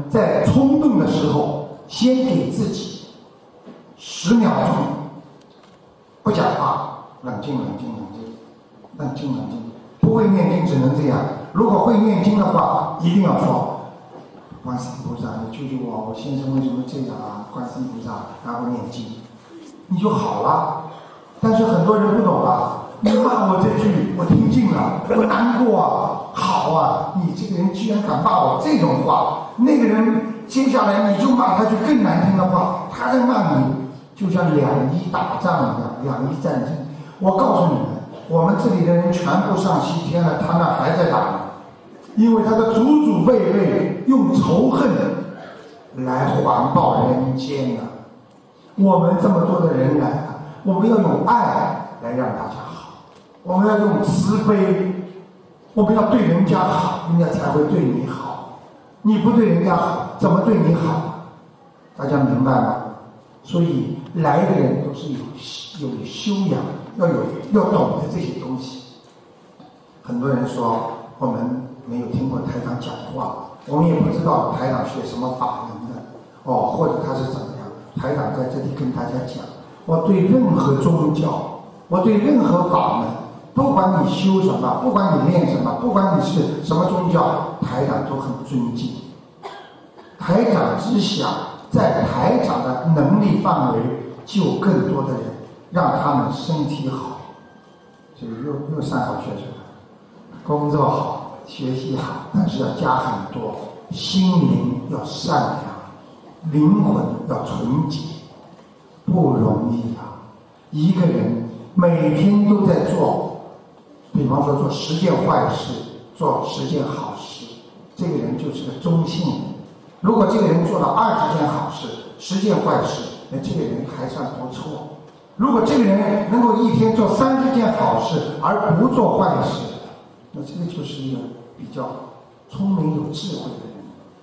在冲动的时候，先给自己十秒钟不讲话，冷静冷静冷静冷静冷静。不会念经只能这样，如果会念经的话，一定要说观世音菩萨，你救救我，我先生为什么这样啊？观世音菩萨，然后念经，你就好了。但是很多人不懂啊，你骂我这句，我听进了，我难过啊，好啊，你这个人居然敢骂我这种话，那个人接下来你就骂他句更难听的话，他在骂你，就像两伊打仗一样，两伊战争。我告诉你们，我们这里的人全部上西天了，他那还在打呢，因为他的祖祖辈辈用仇恨来环抱人间呢。我们这么多的人来了，我们要用爱来让大家好，我们要用慈悲，我们要对人家好，人家才会对你好。你不对人家好，怎么对你好？大家明白吗？所以来的人都是有有修养，要有要懂得这些东西。很多人说我们没有听过台长讲话，我们也不知道台长学什么法门的哦，或者他是怎么样。台长在这里跟大家讲，我对任何宗教，我对任何法门，不管你修什么，不管你练什么，不管你是什么宗教，台长都很尊敬。台长只想在台长的能力范围救更多的人，让他们身体好。这个又又上好学生了，工作好，学习好，但是要加很多，心灵要善良，灵魂要纯洁，不容易啊！一个人每天都在做，比方说做十件坏事，做十件好事，这个人就是个中性人。如果这个人做了二十件好事，十件坏事，那这个人还算不错。如果这个人能够一天做三十件好事而不做坏事，那这个就是一个比较聪明有智慧的人。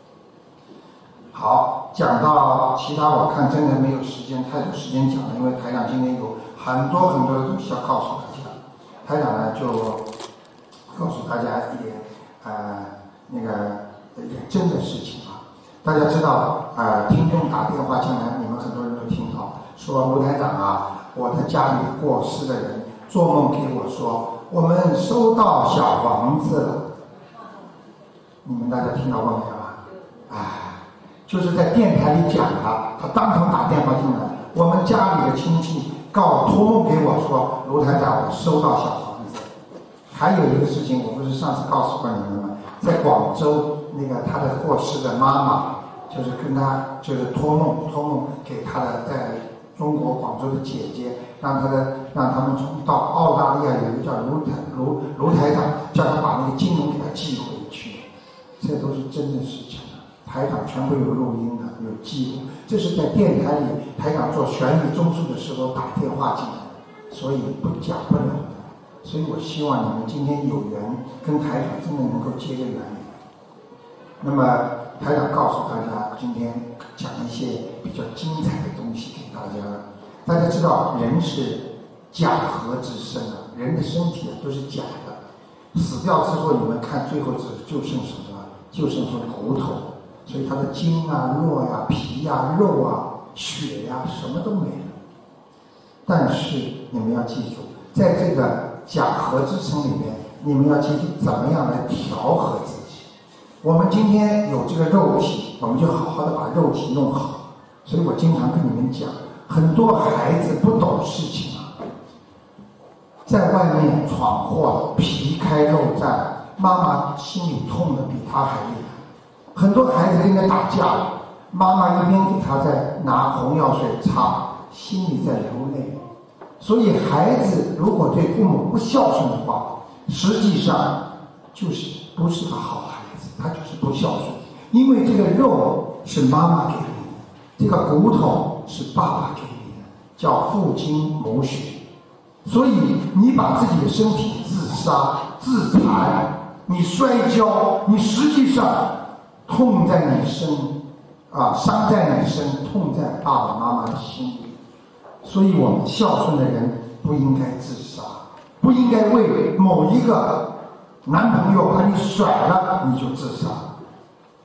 好，讲到其他我看真的没有时间，太多时间讲了，因为台长今天有很多很多的东西要告诉大家。台长呢就告诉大家一点呃那个一点真的事情啊。大家知道呃听众打电话进来，你们很多人都听到说卢台长啊，我的家里过世的人做梦给我说我们收到小房子了。你们大家听到过没有啊？哎，就是在电台里讲了，他当场打电话进来，我们家里的亲戚告托梦给我说卢台长，我收到小房子。还有一个事情，我不是上次告诉过你们吗？在广州那个他的过世的妈妈，就是跟他就是托梦托梦给他的在中国广州的姐姐，让他的让他们从到澳大利亚有一个叫卢台卢卢台长，叫他把那个经文给他寄回去，这都是真的事情。台长全部有录音的，有记录，这是在电台里台长做悬疑综述的时候打电话进来的，所以不讲不了的。所以我希望你们今天有缘跟台长真的能够结个缘。那么台长告诉大家，今天讲一些比较精彩的东西给大家。大家知道人是假合之身啊，人的身体啊都是假的，死掉之后你们看最后只就剩什么？就剩说骨头，所以他的筋啊、络呀、皮呀、肉啊、血呀、什么都没了。但是你们要记住，在这个假合之身里面，你们要记住怎么样来调和自己。我们今天有这个肉体，我们就好好的把肉体弄好。所以我经常跟你们讲，很多孩子不懂事情啊，在外面闯祸了，皮开肉绽，妈妈心里痛的比他还厉害。很多孩子跟人家打架了，妈妈一边给他在拿红药水擦，心里在流泪。所以孩子如果对父母不孝顺的话，实际上就是不是个好孩子，他就是不孝顺。因为这个肉是妈妈给你的，这个骨头是爸爸给你的，叫父精母血。所以你把自己的身体自杀自残，你摔跤，你实际上痛在你身啊，伤在你身，痛在爸爸妈妈的心里。所以我们孝顺的人不应该自杀，不应该为某一个男朋友把你甩了你就自杀。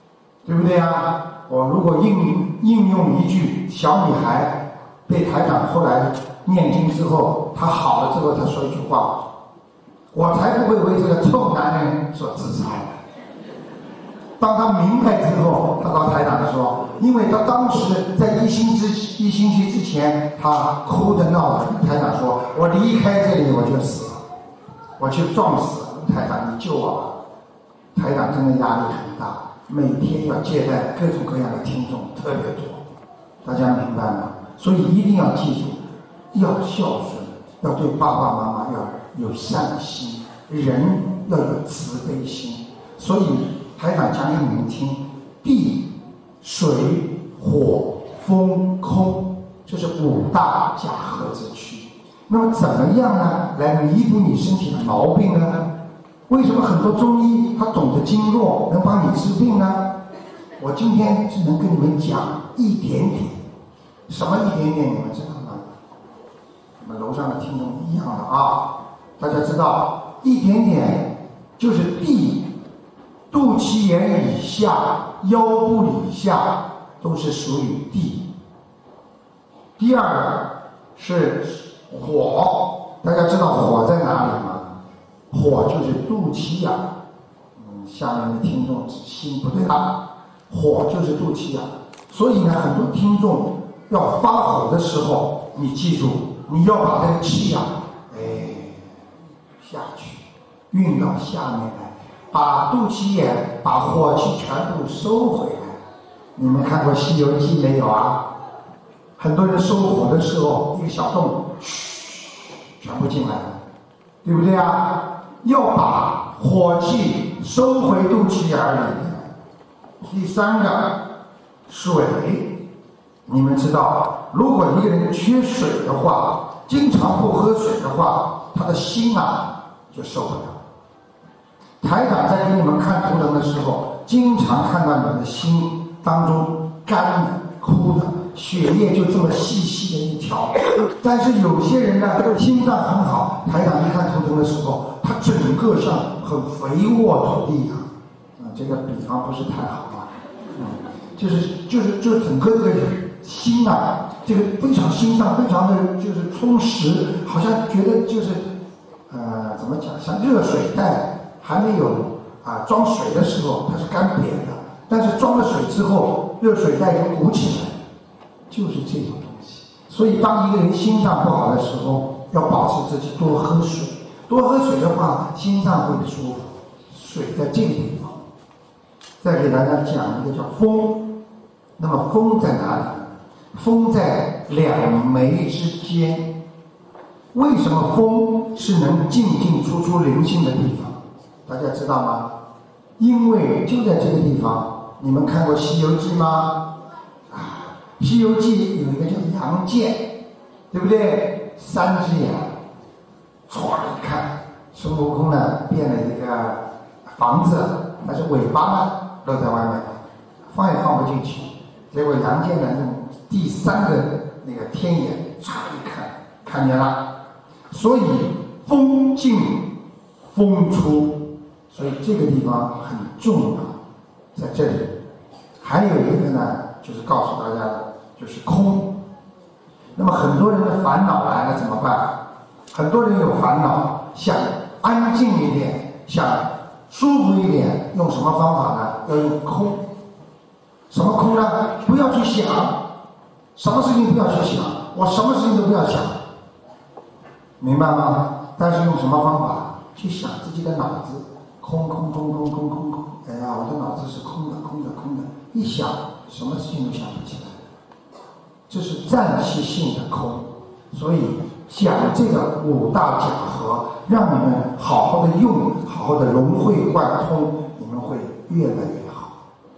对不对啊？我如果应应用一句，小女孩被台长后来念经之后，她好了之后，她说一句话：“我才不会为这个臭男人所自杀。”当他明白之后，他告台长说：“因为他当时在一星之一星期之前，他哭着闹着跟台长说：‘我离开这里我就死了，我就撞死了。’台长，你救我吧！”台长真的压力很大，每天要接待各种各样的听众，特别多。大家明白吗？所以一定要记住，要孝顺，要对爸爸妈妈要有善心，人要有慈悲心。所以台长讲给你们听，地、水、火、风、空，这是五大假合之躯。那么怎么样呢，来弥补你身体的毛病呢？为什么很多中医他懂得经络，能帮你治病呢？我今天只能跟你们讲一点点。什么一点点你们知道吗？我们楼上的听众一样的啊，大家知道一点点就是地，肚脐眼以下、腰部以下都是属于地。第二个是火，大家知道火在哪里吗？火就是肚脐眼。嗯，下面的听众心不对啊，火就是肚脐眼。所以呢，很多听众要发火的时候，你记住，你要把这个气啊，哎，下去，运到下面来，把肚脐眼、把火气全部收回来。你们看过《西游记》没有啊？很多人收火的时候，一个小洞，嘘，全部进来了，对不对啊？要把火气收回肚脐眼里。第三个，水。你们知道，如果一个人缺水的话，经常不喝水的话，他的心啊就受不了。台长在给你们看图腾的时候，经常看到你的心当中干的、枯的，血液就这么细细的一条。但是有些人呢，心脏很好，台长一看图腾的时候，他整个像很肥沃土地一样。啊，这个比方不是太好啊，嗯，就是就是就是整个这个心啊，这个非常心脏非常的就是充实，好像觉得就是呃怎么讲，像热水袋还没有啊装水的时候它是干瘪的，但是装了水之后，热水袋就鼓起来，就是这种东西。所以当一个人心脏不好的时候，要保持自己多喝水，多喝水的话，心脏会舒服。水在这个地方。再给大家讲一个叫风，那么风在哪里？风在两眉之间。为什么风是能进进出出灵性的地方？大家知道吗？因为就在这个地方。你们看过《西游记》吗？啊，《西游记》有一个叫杨戬，对不对？三只眼，唰一看，孙悟空呢变了一个房子，但是尾巴呢露在外面，放也放不进去。结果杨戬呢用第三个那个天眼，嚓一看，看见了。所以风进风出，所以这个地方很重要，在这里。还有一个呢，就是告诉大家的，就是空。那么很多人的烦恼来了怎么办？很多人有烦恼，想安静一点，想舒服一点，用什么方法呢？要用空。什么空呢？不要去想，什么事情不要去想，我什么事情都不要想，明白吗？但是用什么方法？去想自己的脑子，空空空空空空空，哎呀，我的脑子是空的空的空的，一想什么事情都想不起来，这是暂时性的空。所以讲这个五大假合，让你们好好的用，好好的融会贯通，你们会越来越好。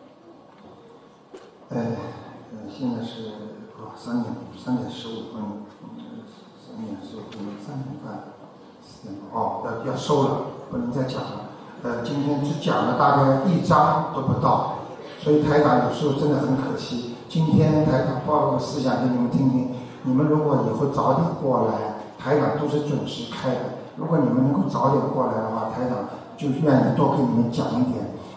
呃，现在是啊三点三点十五分，三点十五分，三点半，四点哦，要要收了，不能再讲了。呃，今天只讲了大概一章都不到，所以台长有时候真的很可惜。今天台长报了个思想给你们听听，你们如果以后早点过来，台长都是准时开的。如果你们能够早点过来的话，台长就愿意多给你们讲一点。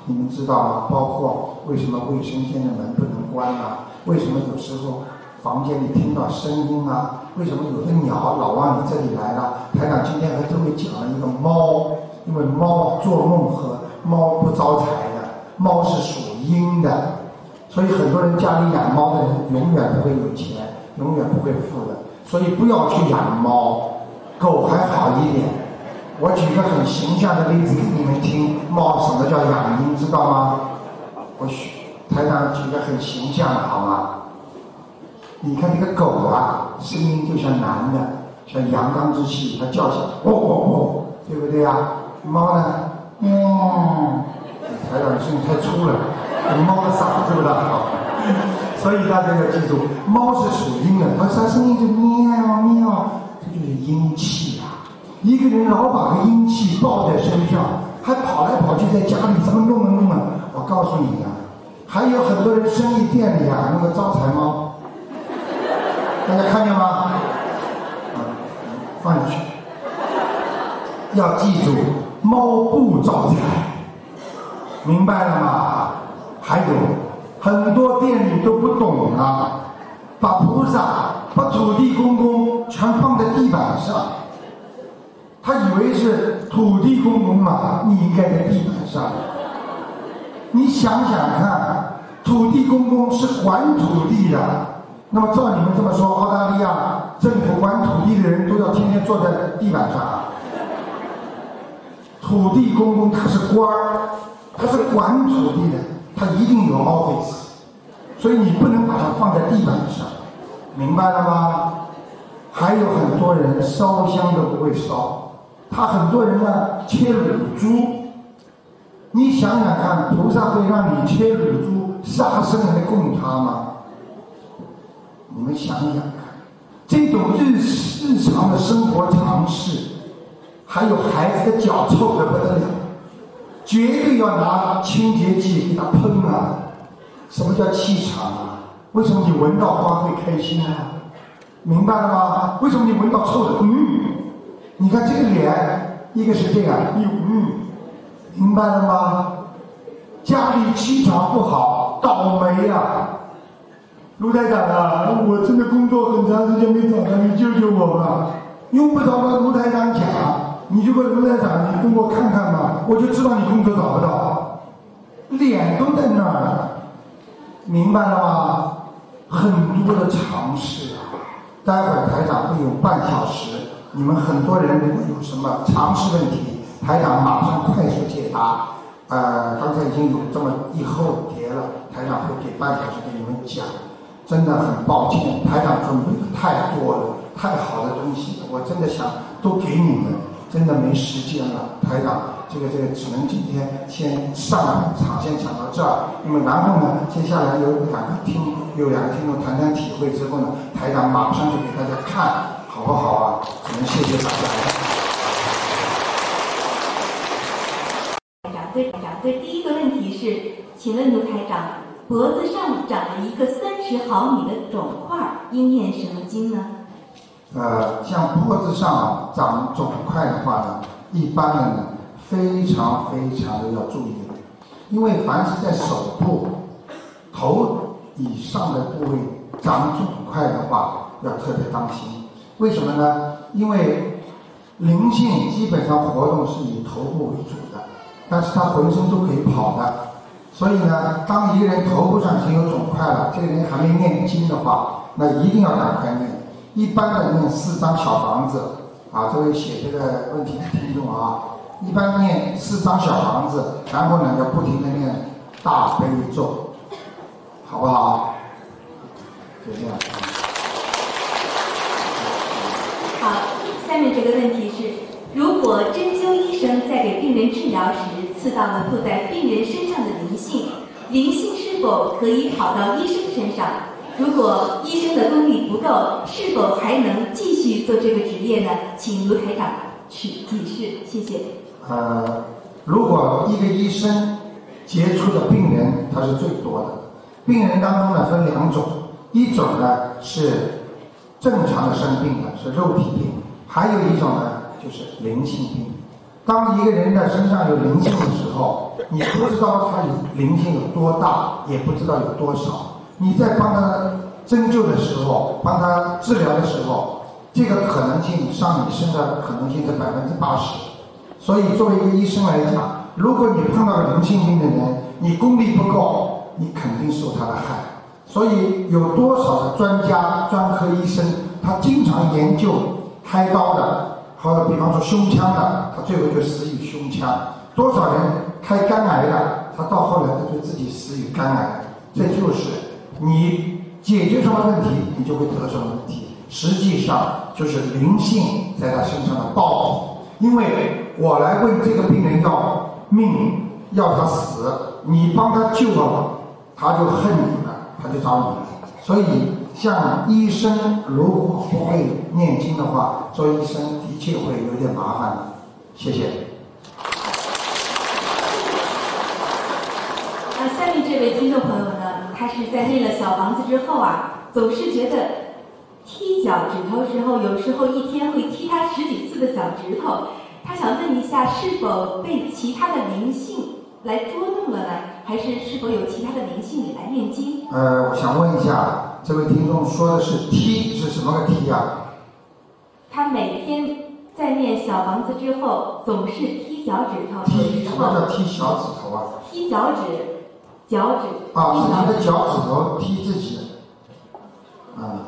你们知道吗？包括为什么卫生间的门不能关啊？为什么有时候房间里听到声音啊？为什么有的鸟老往你这里来了？台长今天和各位讲了一个猫，因为猫做梦和猫不招财的，猫是属阴的，所以很多人家里养猫的人永远不会有钱，永远不会富的。所以不要去养猫，狗还好一点。我举个很形象的例子给你们听，猫什么叫养阴，知道吗？我台长举个很形象的好吗？你看这个狗啊，声音就像男的，像阳刚之气，它叫起来喔喔喔，对不对啊？猫呢，嗯，台长声音太粗了，猫的嗓子不大好，所以大家要记住，猫是属阴的，它它声音就喵喵，这就是阴气啊。一个人老把个阴气抱在身上，还跑来跑去在家里怎么弄啊弄啊？我告诉你啊，还有很多人生意店里啊，那个招财猫，大家看见吗？嗯，放进去。要记住，猫不招财，明白了吗？还有很多店里都不懂啊，把菩萨、把土地公公全放在地板上。他以为是土地公公嘛，你应该在地板上。你想想看，土地公公是管土地的，那么照你们这么说，澳大利亚政府管土地的人都要天天坐在地板上啊？土地公公他是官儿，他是管土地的，他一定有 office， 所以你不能把它放在地板上，明白了吗？还有很多人烧香都不会烧。他很多人呢切乳猪，你想想看，菩萨会让你切乳猪杀生来供他吗？你们想想看，这种日日常的生活常识，还有孩子的脚臭得不得了，绝对要拿清洁剂给他喷啊！什么叫气场啊？为什么你闻到花会开心啊？明白了吗？为什么你闻到臭的，嗯？你看这个脸，一个是这样，嗯嗯，明白了吗？家里气场不好，倒霉啊！卢台长啊，我真的工作很长时间没找到你，救救我吧！用不着跟卢台长讲，你就跟卢台长，你跟我看看吧，我就知道你工作找不到，脸都在那儿了，明白了吗？很多的常识啊！待会儿台长会有半小时。你们很多人如果有什么常识问题，台长马上快速解答。呃，刚才已经有这么一后叠了，台长会给半小时给你们讲。真的很抱歉，台长准备的太多了，太好的东西，我真的想都给你们，真的没时间了。台长，这个这个只能今天先上半场先讲到这儿。那么然后呢，接下来有两个听有两个听众谈谈体会之后呢，台长马上就给大家看。好不好啊？只能谢谢大家。 台长，对台长，对第一个问题是，请问卢台长，脖子上长了一个三十毫米的肿块，应念什么经呢？ 呃，像脖子上长肿块的话呢，一般的呢，非常非常的要注意的，因为凡是在手部、头以上的部位长肿块的话，要特别当心。为什么呢？因为灵性基本上活动是以头部为主的，但是他浑身都可以跑的。所以呢，当一个人头部上已经有肿块了，这个人还没念经的话，那一定要赶快念。一般的念四张小房子啊，这位写这个问题的听众啊，一般念四张小房子，然后呢要不停的念大悲咒，好不好？就这样。 好，下面这个问题是：如果针灸医生在给病人治疗时刺到了附在病人身上的灵性，灵性是否可以跑到医生身上？如果医生的功力不够，是否还能继续做这个职业呢？请卢台长去解释，谢谢。 呃，如果一个医生接触的病人他是最多的，病人当中呢分两种，一种呢是正常的生病的，是肉体病，还有一种呢就是灵性病。 当一个人的身上有灵性的时候，你不知道他灵性有多大，也不知道有多少。你在帮他针灸的时候，帮他治疗的时候，这个可能性上你身上的可能性是百分之八十。所以作为一个医生来讲，如果你碰到了灵性病的人，你功力不够，你肯定受他的害。所以有多少的专家专科医生，他经常研究开刀的，或者比方说胸腔的，他最后就死于胸腔。多少人开肝癌的，他到后来他就自己死于肝癌。这就是你解决什么问题，你就会得什么问题。实际上就是灵性在他身上的报复。因为我来问这个病人要命，要他死，你帮他救了，他就恨你了，他就找你了。所以像医生如果不会念经的话，做医生的确会有点麻烦的。谢谢。 啊，下面这位听众朋友呢，他是在念了小房子之后啊，总是觉得踢脚趾头时候，有时候一天会踢他十几次的脚趾头。他想问一下，是否被其他的灵性来捉弄了呢？还是是否有其他的灵性也来念经？ 呃，我想问一下，这位听众说的是踢是什么个踢啊？ 他每天在念小房子之后，总是踢脚趾头。 踢什么叫踢小指头啊？ 踢脚趾，脚趾。 啊，自己的脚趾头踢自己。啊。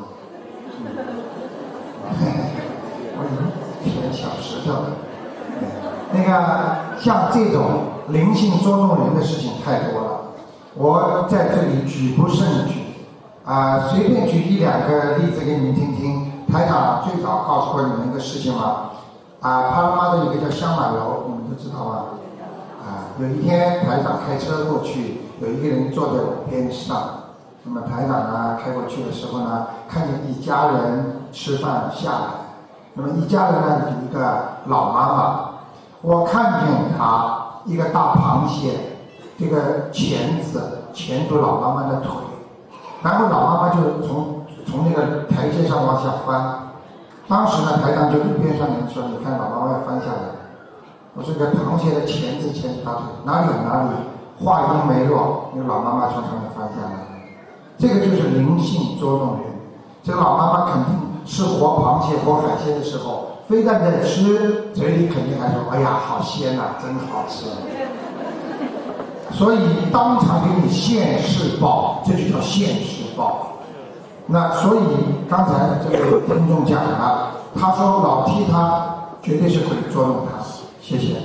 我以为舔小石头。那个像这种灵性捉弄人的事情太多了，我在这里举不胜举，啊、呃，随便举一两个例子给你们听听。台长最早告诉过你们一个事情吗？啊、呃，帕拉玛的一个叫香满楼，你们都知道吗？啊、呃，有一天台长开车过去，有一个人坐在我边上，那么台长呢开过去的时候呢，看见一家人吃饭下来，那么一家人呢有一个老妈妈。我看见他一个大螃蟹，这个钳子钳住老妈妈的腿，然后老妈妈就从从那个台阶上往下翻。当时呢，台长就跟边上人说：“你看老妈妈要翻下来。”我说：“这螃蟹的钳子钳住他腿，哪里哪里。”话音没落，那个老妈妈从上面翻下来。这个就是灵性捉弄人。这个老妈妈肯定吃活螃蟹、活海鲜的时候。非但在吃，嘴里肯定还说：“哎呀，好鲜呐、啊，真好吃。”所以当场给你现世报，这就叫现世报。那所以刚才这位听众讲了，他说老踢他，绝对是鬼捉弄他。谢谢。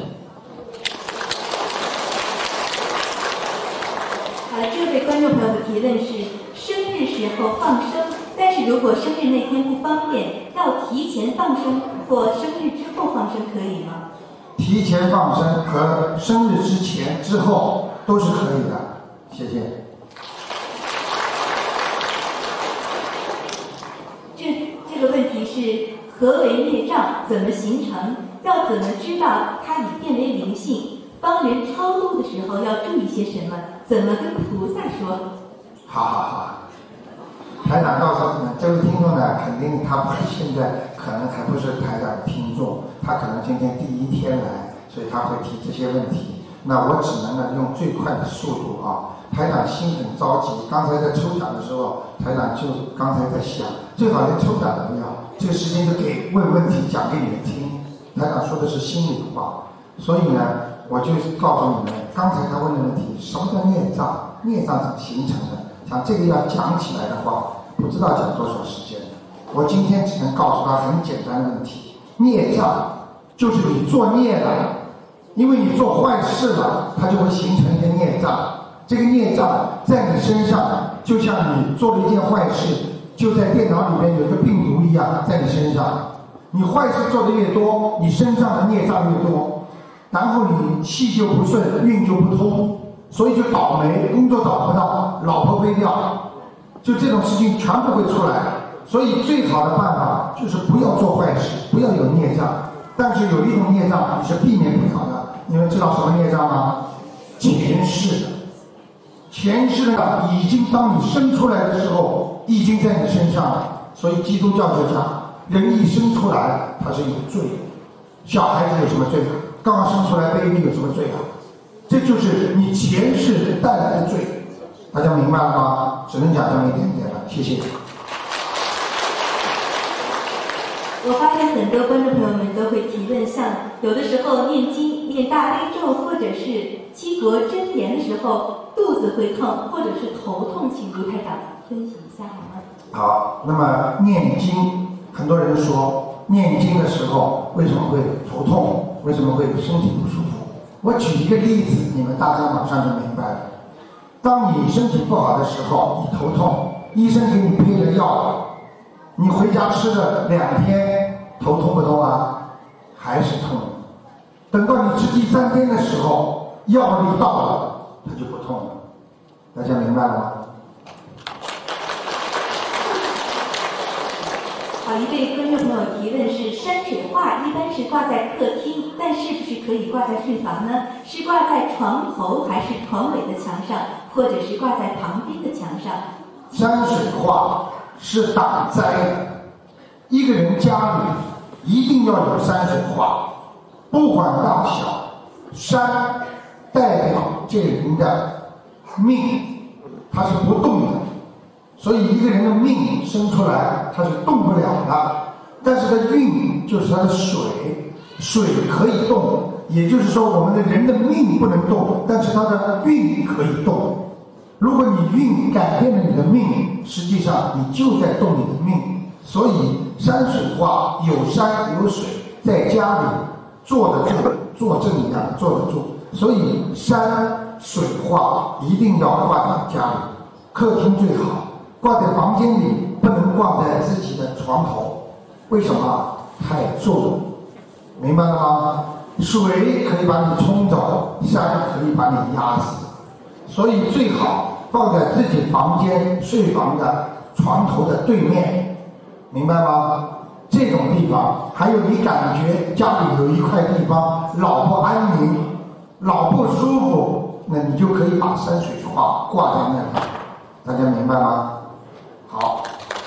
呃，这位观众朋友的提问是：生日时候放生，但是如果生日那天不方便，要提前放生或生日之后放生可以吗？ 提前放生和生日之前、之后都是可以的。谢谢。 这这个问题是：何为业障？怎么形成？要怎么知道它已变为灵性？帮人超度的时候要注意些什么？怎么跟菩萨说？ 好好好。台长告诉你们，这位听众呢，肯定他不是现在可能还不是台长的听众，他可能今天第一天来，所以他会提这些问题。那我只能呢用最快的速度啊。台长心很着急，刚才在抽奖的时候，台长就刚才在想，最好在抽奖怎么样？这个时间就给问问题讲给你们听。台长说的是心里话，所以呢，我就告诉你们，刚才他问的问题，什么叫孽障？孽障怎么形成的？像这个要讲起来的话，不知道讲多少时间。我今天只能告诉他很简单的问题：孽障就是你做孽了，因为你做坏事了，它就会形成一个孽障。这个孽障在你身上，就像你做了一件坏事，就在电脑里面有一个病毒一样在你身上。你坏事做的越多，你身上的孽障越多，然后你气就不顺，运就不通，所以就倒霉，工作找不到，老婆飞掉，就这种事情全部会出来。所以最好的办法就是不要做坏事，不要有孽障。但是有一种孽障你是避免不了的，你们知道什么孽障吗？前世的，前世的已经当你生出来的时候，已经在你身上了。所以基督教就讲，人一生出来他是有罪的。小孩子有什么罪？ 刚刚生出来 baby 有什么罪啊？这就是你前世带来的罪，大家明白了吗？只能讲这么一点点了，谢谢。 我发现很多观众朋友们都会提问，像有的时候念经、念大悲咒或者是七国真言的时候，肚子会痛或者是头痛，请卢台长分析一下好吗？ 好，那么念经，很多人说念经的时候为什么会头痛？为什么会身体不舒服？我举一个例子，你们大家马上就明白了。当你身体不好的时候，你头痛，医生给你配了药，你回家吃了两天，头痛不痛啊？还是痛。等到你吃第三天的时候，药力到了，它就不痛了。大家明白了吗？ 好，一位观众朋友提问是：山水画一般是挂在客厅，但是不是可以挂在睡房呢？是挂在床头还是床尾的墙上，或者是挂在旁边的墙上？ 山水画是挡灾的，一个人家里一定要有山水画，不管大小，山代表这个人的命，它是不动的。所以一个人的命生出来他是动不了的，但是他运就是他的水，水可以动，也就是说我们的人的命不能动，但是他的运可以动。如果你运改变了你的命，实际上你就在动你的命。所以山水画有山有水，在家里坐得住，坐正一样坐得住。所以山水画一定要挂在家里，客厅最好。挂在房间里，不能挂在自己的床头，为什么？太重，明白了吗？水可以把你冲走，山可以把你压死，所以最好放在自己房间睡房的床头的对面，明白吗？这种地方，还有你感觉家里有一块地方老不安宁，老不舒服，那你就可以把山水画挂在那里，大家明白吗？好，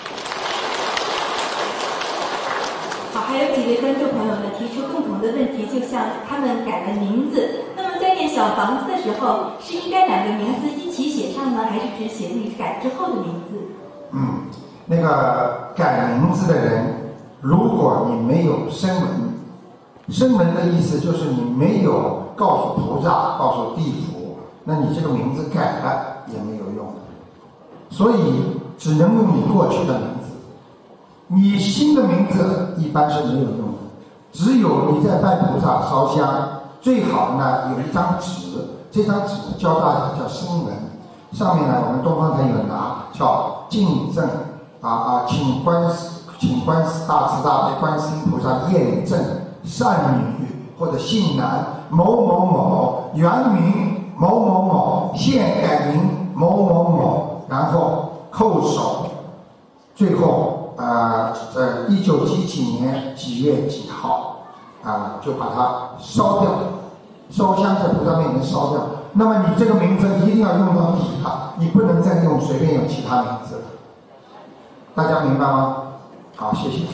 好，还有几位观众朋友们提出共同的问题，就像他们改了名字，那么在念小房子的时候，是应该两个名字一起写上呢，还是只写你改之后的名字？ 嗯，那个改名字的人，如果你没有声闻，声闻的意思就是你没有告诉菩萨、告诉地府，那你这个名字改了也没有用，所以只能用你过去的名字，你新的名字一般是没有用的。只有你在拜菩萨烧香，最好呢有一张纸，这张纸教大家叫声闻，上面呢我们东方台有拿叫敬赠啊啊，请观请观大慈大悲观世音菩萨验证善女或者姓男某某某，原名某某某，现改名某某某，然后叩首，最后呃在一九几几年几月几号啊、呃、就把它烧掉，烧香在菩萨面前烧掉。那么你这个名字一定要用到底它，你不能再用随便用其他名字了。大家明白吗？好，谢谢。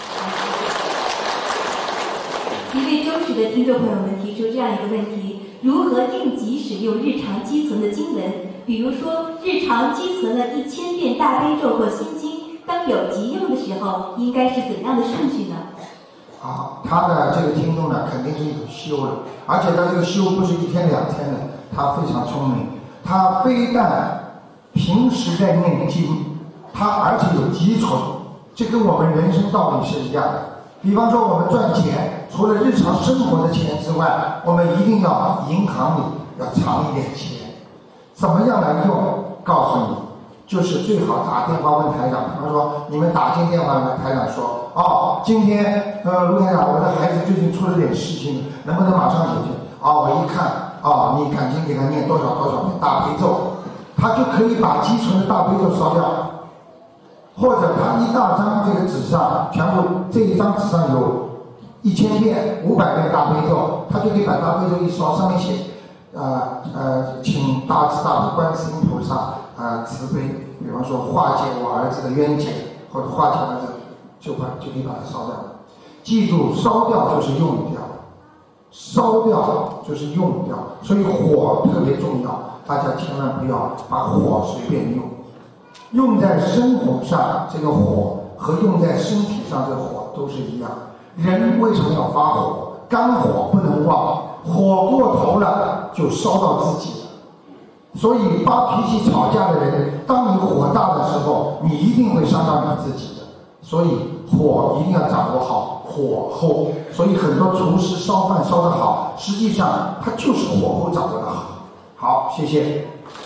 一位忠实的听众朋友们提出这样一个问题：如何应急使用日常积存的经文？比如说，日常积存了一千遍大悲咒或心经，当有急用的时候，应该是怎样的顺序呢？ 啊，他的这个听众呢，肯定是有修了，而且他这个修不是一天两天的，他非常聪明。他非但平时在念经，他而且有积存，这跟我们人生道理是一样的。比方说，我们赚钱，除了日常生活的钱之外，我们一定要银行里要藏一点钱。怎么样来用？告诉你，就是最好打电话问台长。比方说，你们打进电话问台长说：“哦，今天呃，卢台长，我的孩子最近出了点事情，能不能马上解决？”哦，我一看，哦，你赶紧给他念多少多少遍大悲咒，他就可以把积存的大悲咒烧掉。或者他一大张这个纸上，全部这一张纸上有一千遍、五百遍大悲咒，他就可以把大悲咒一烧，上面写。呃呃，请大慈大悲观世音菩萨呃慈悲，比方说化解我儿子的冤结，或者化解儿子，就把就可以把它烧掉了。记住，烧掉就是用掉， 烧掉就是用掉，所以火特别重要，大家千万不要把火随便用。用在生活上这个火和用在身体上这个火都是一样。人为什么要发火？肝火不能旺，火过头了就烧到自己了。所以发脾气吵架的人，当你火大的时候，你一定会伤到你自己的。所以火一定要掌握好火候。所以很多厨师烧饭烧得好，实际上他就是火候掌握得好。好，谢谢。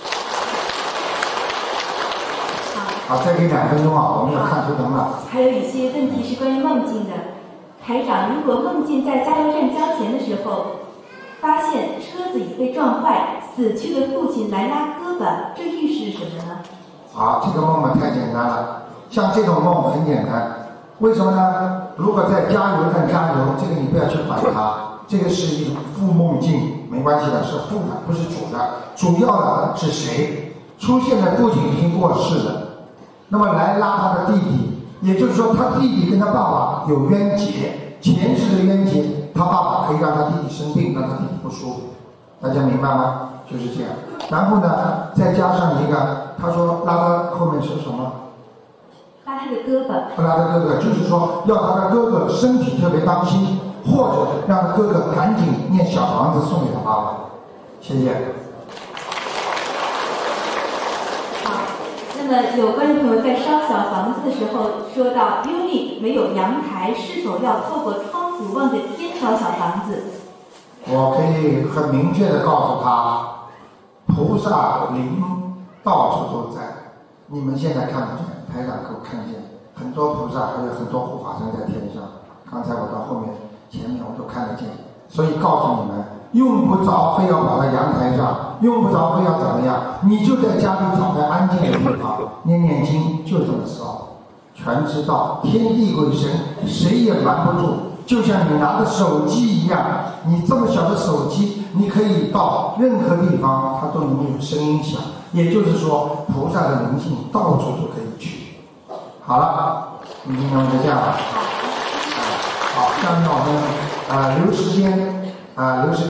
好，再给两分钟啊，我们要看图腾了。 还有一些问题是关于梦境的。台长，如果梦境在加油站交钱的时候，发现车子已被撞坏，死去的父亲来拉胳膊，这预示什么呢？ 好，这个梦嘛太简单了。像这种梦很简单，为什么呢？如果在加油站加油，这个你不要去管它，这个是一种副梦境，没关系的，是副的，不是主的。主要的是谁？出现的父亲已经过世了，那么来拉他的弟弟，也就是说他弟弟跟他爸爸有冤结，前世的冤结，他爸爸可以让他弟弟生病，让他弟弟不舒服。大家明白吗？就是这样。然后呢，再加上一个，他说拉他后面是什么？ 拉他的胳膊。 拉他哥哥，就是说要他的哥哥身体特别当心，或者让他哥哥赶紧念小房子送给他爸爸。谢谢。 好，那么有观众朋友在烧小房子的时候说到 unit 没有阳台，是否要透过窗户望着天烧小房子？ 我可以很明确的告诉他，菩萨灵到处都在，你们现在看不见，台长给我看见很多菩萨，还有很多护法神在天上。刚才我到后面前面我都看得见，所以告诉你们，用不着非要跑到阳台上，用不着非要怎么样，你就在家里找个安静的地方念念经，就这么烧，全知道天地鬼神谁也瞒不住。就像你拿的手机一样，你这么小的手机，你可以到任何地方，它都能有声音响。也就是说，菩萨的灵性到处都可以去。好了，今天我们就这样了。好，下面我们呃留时间啊、呃、留时间。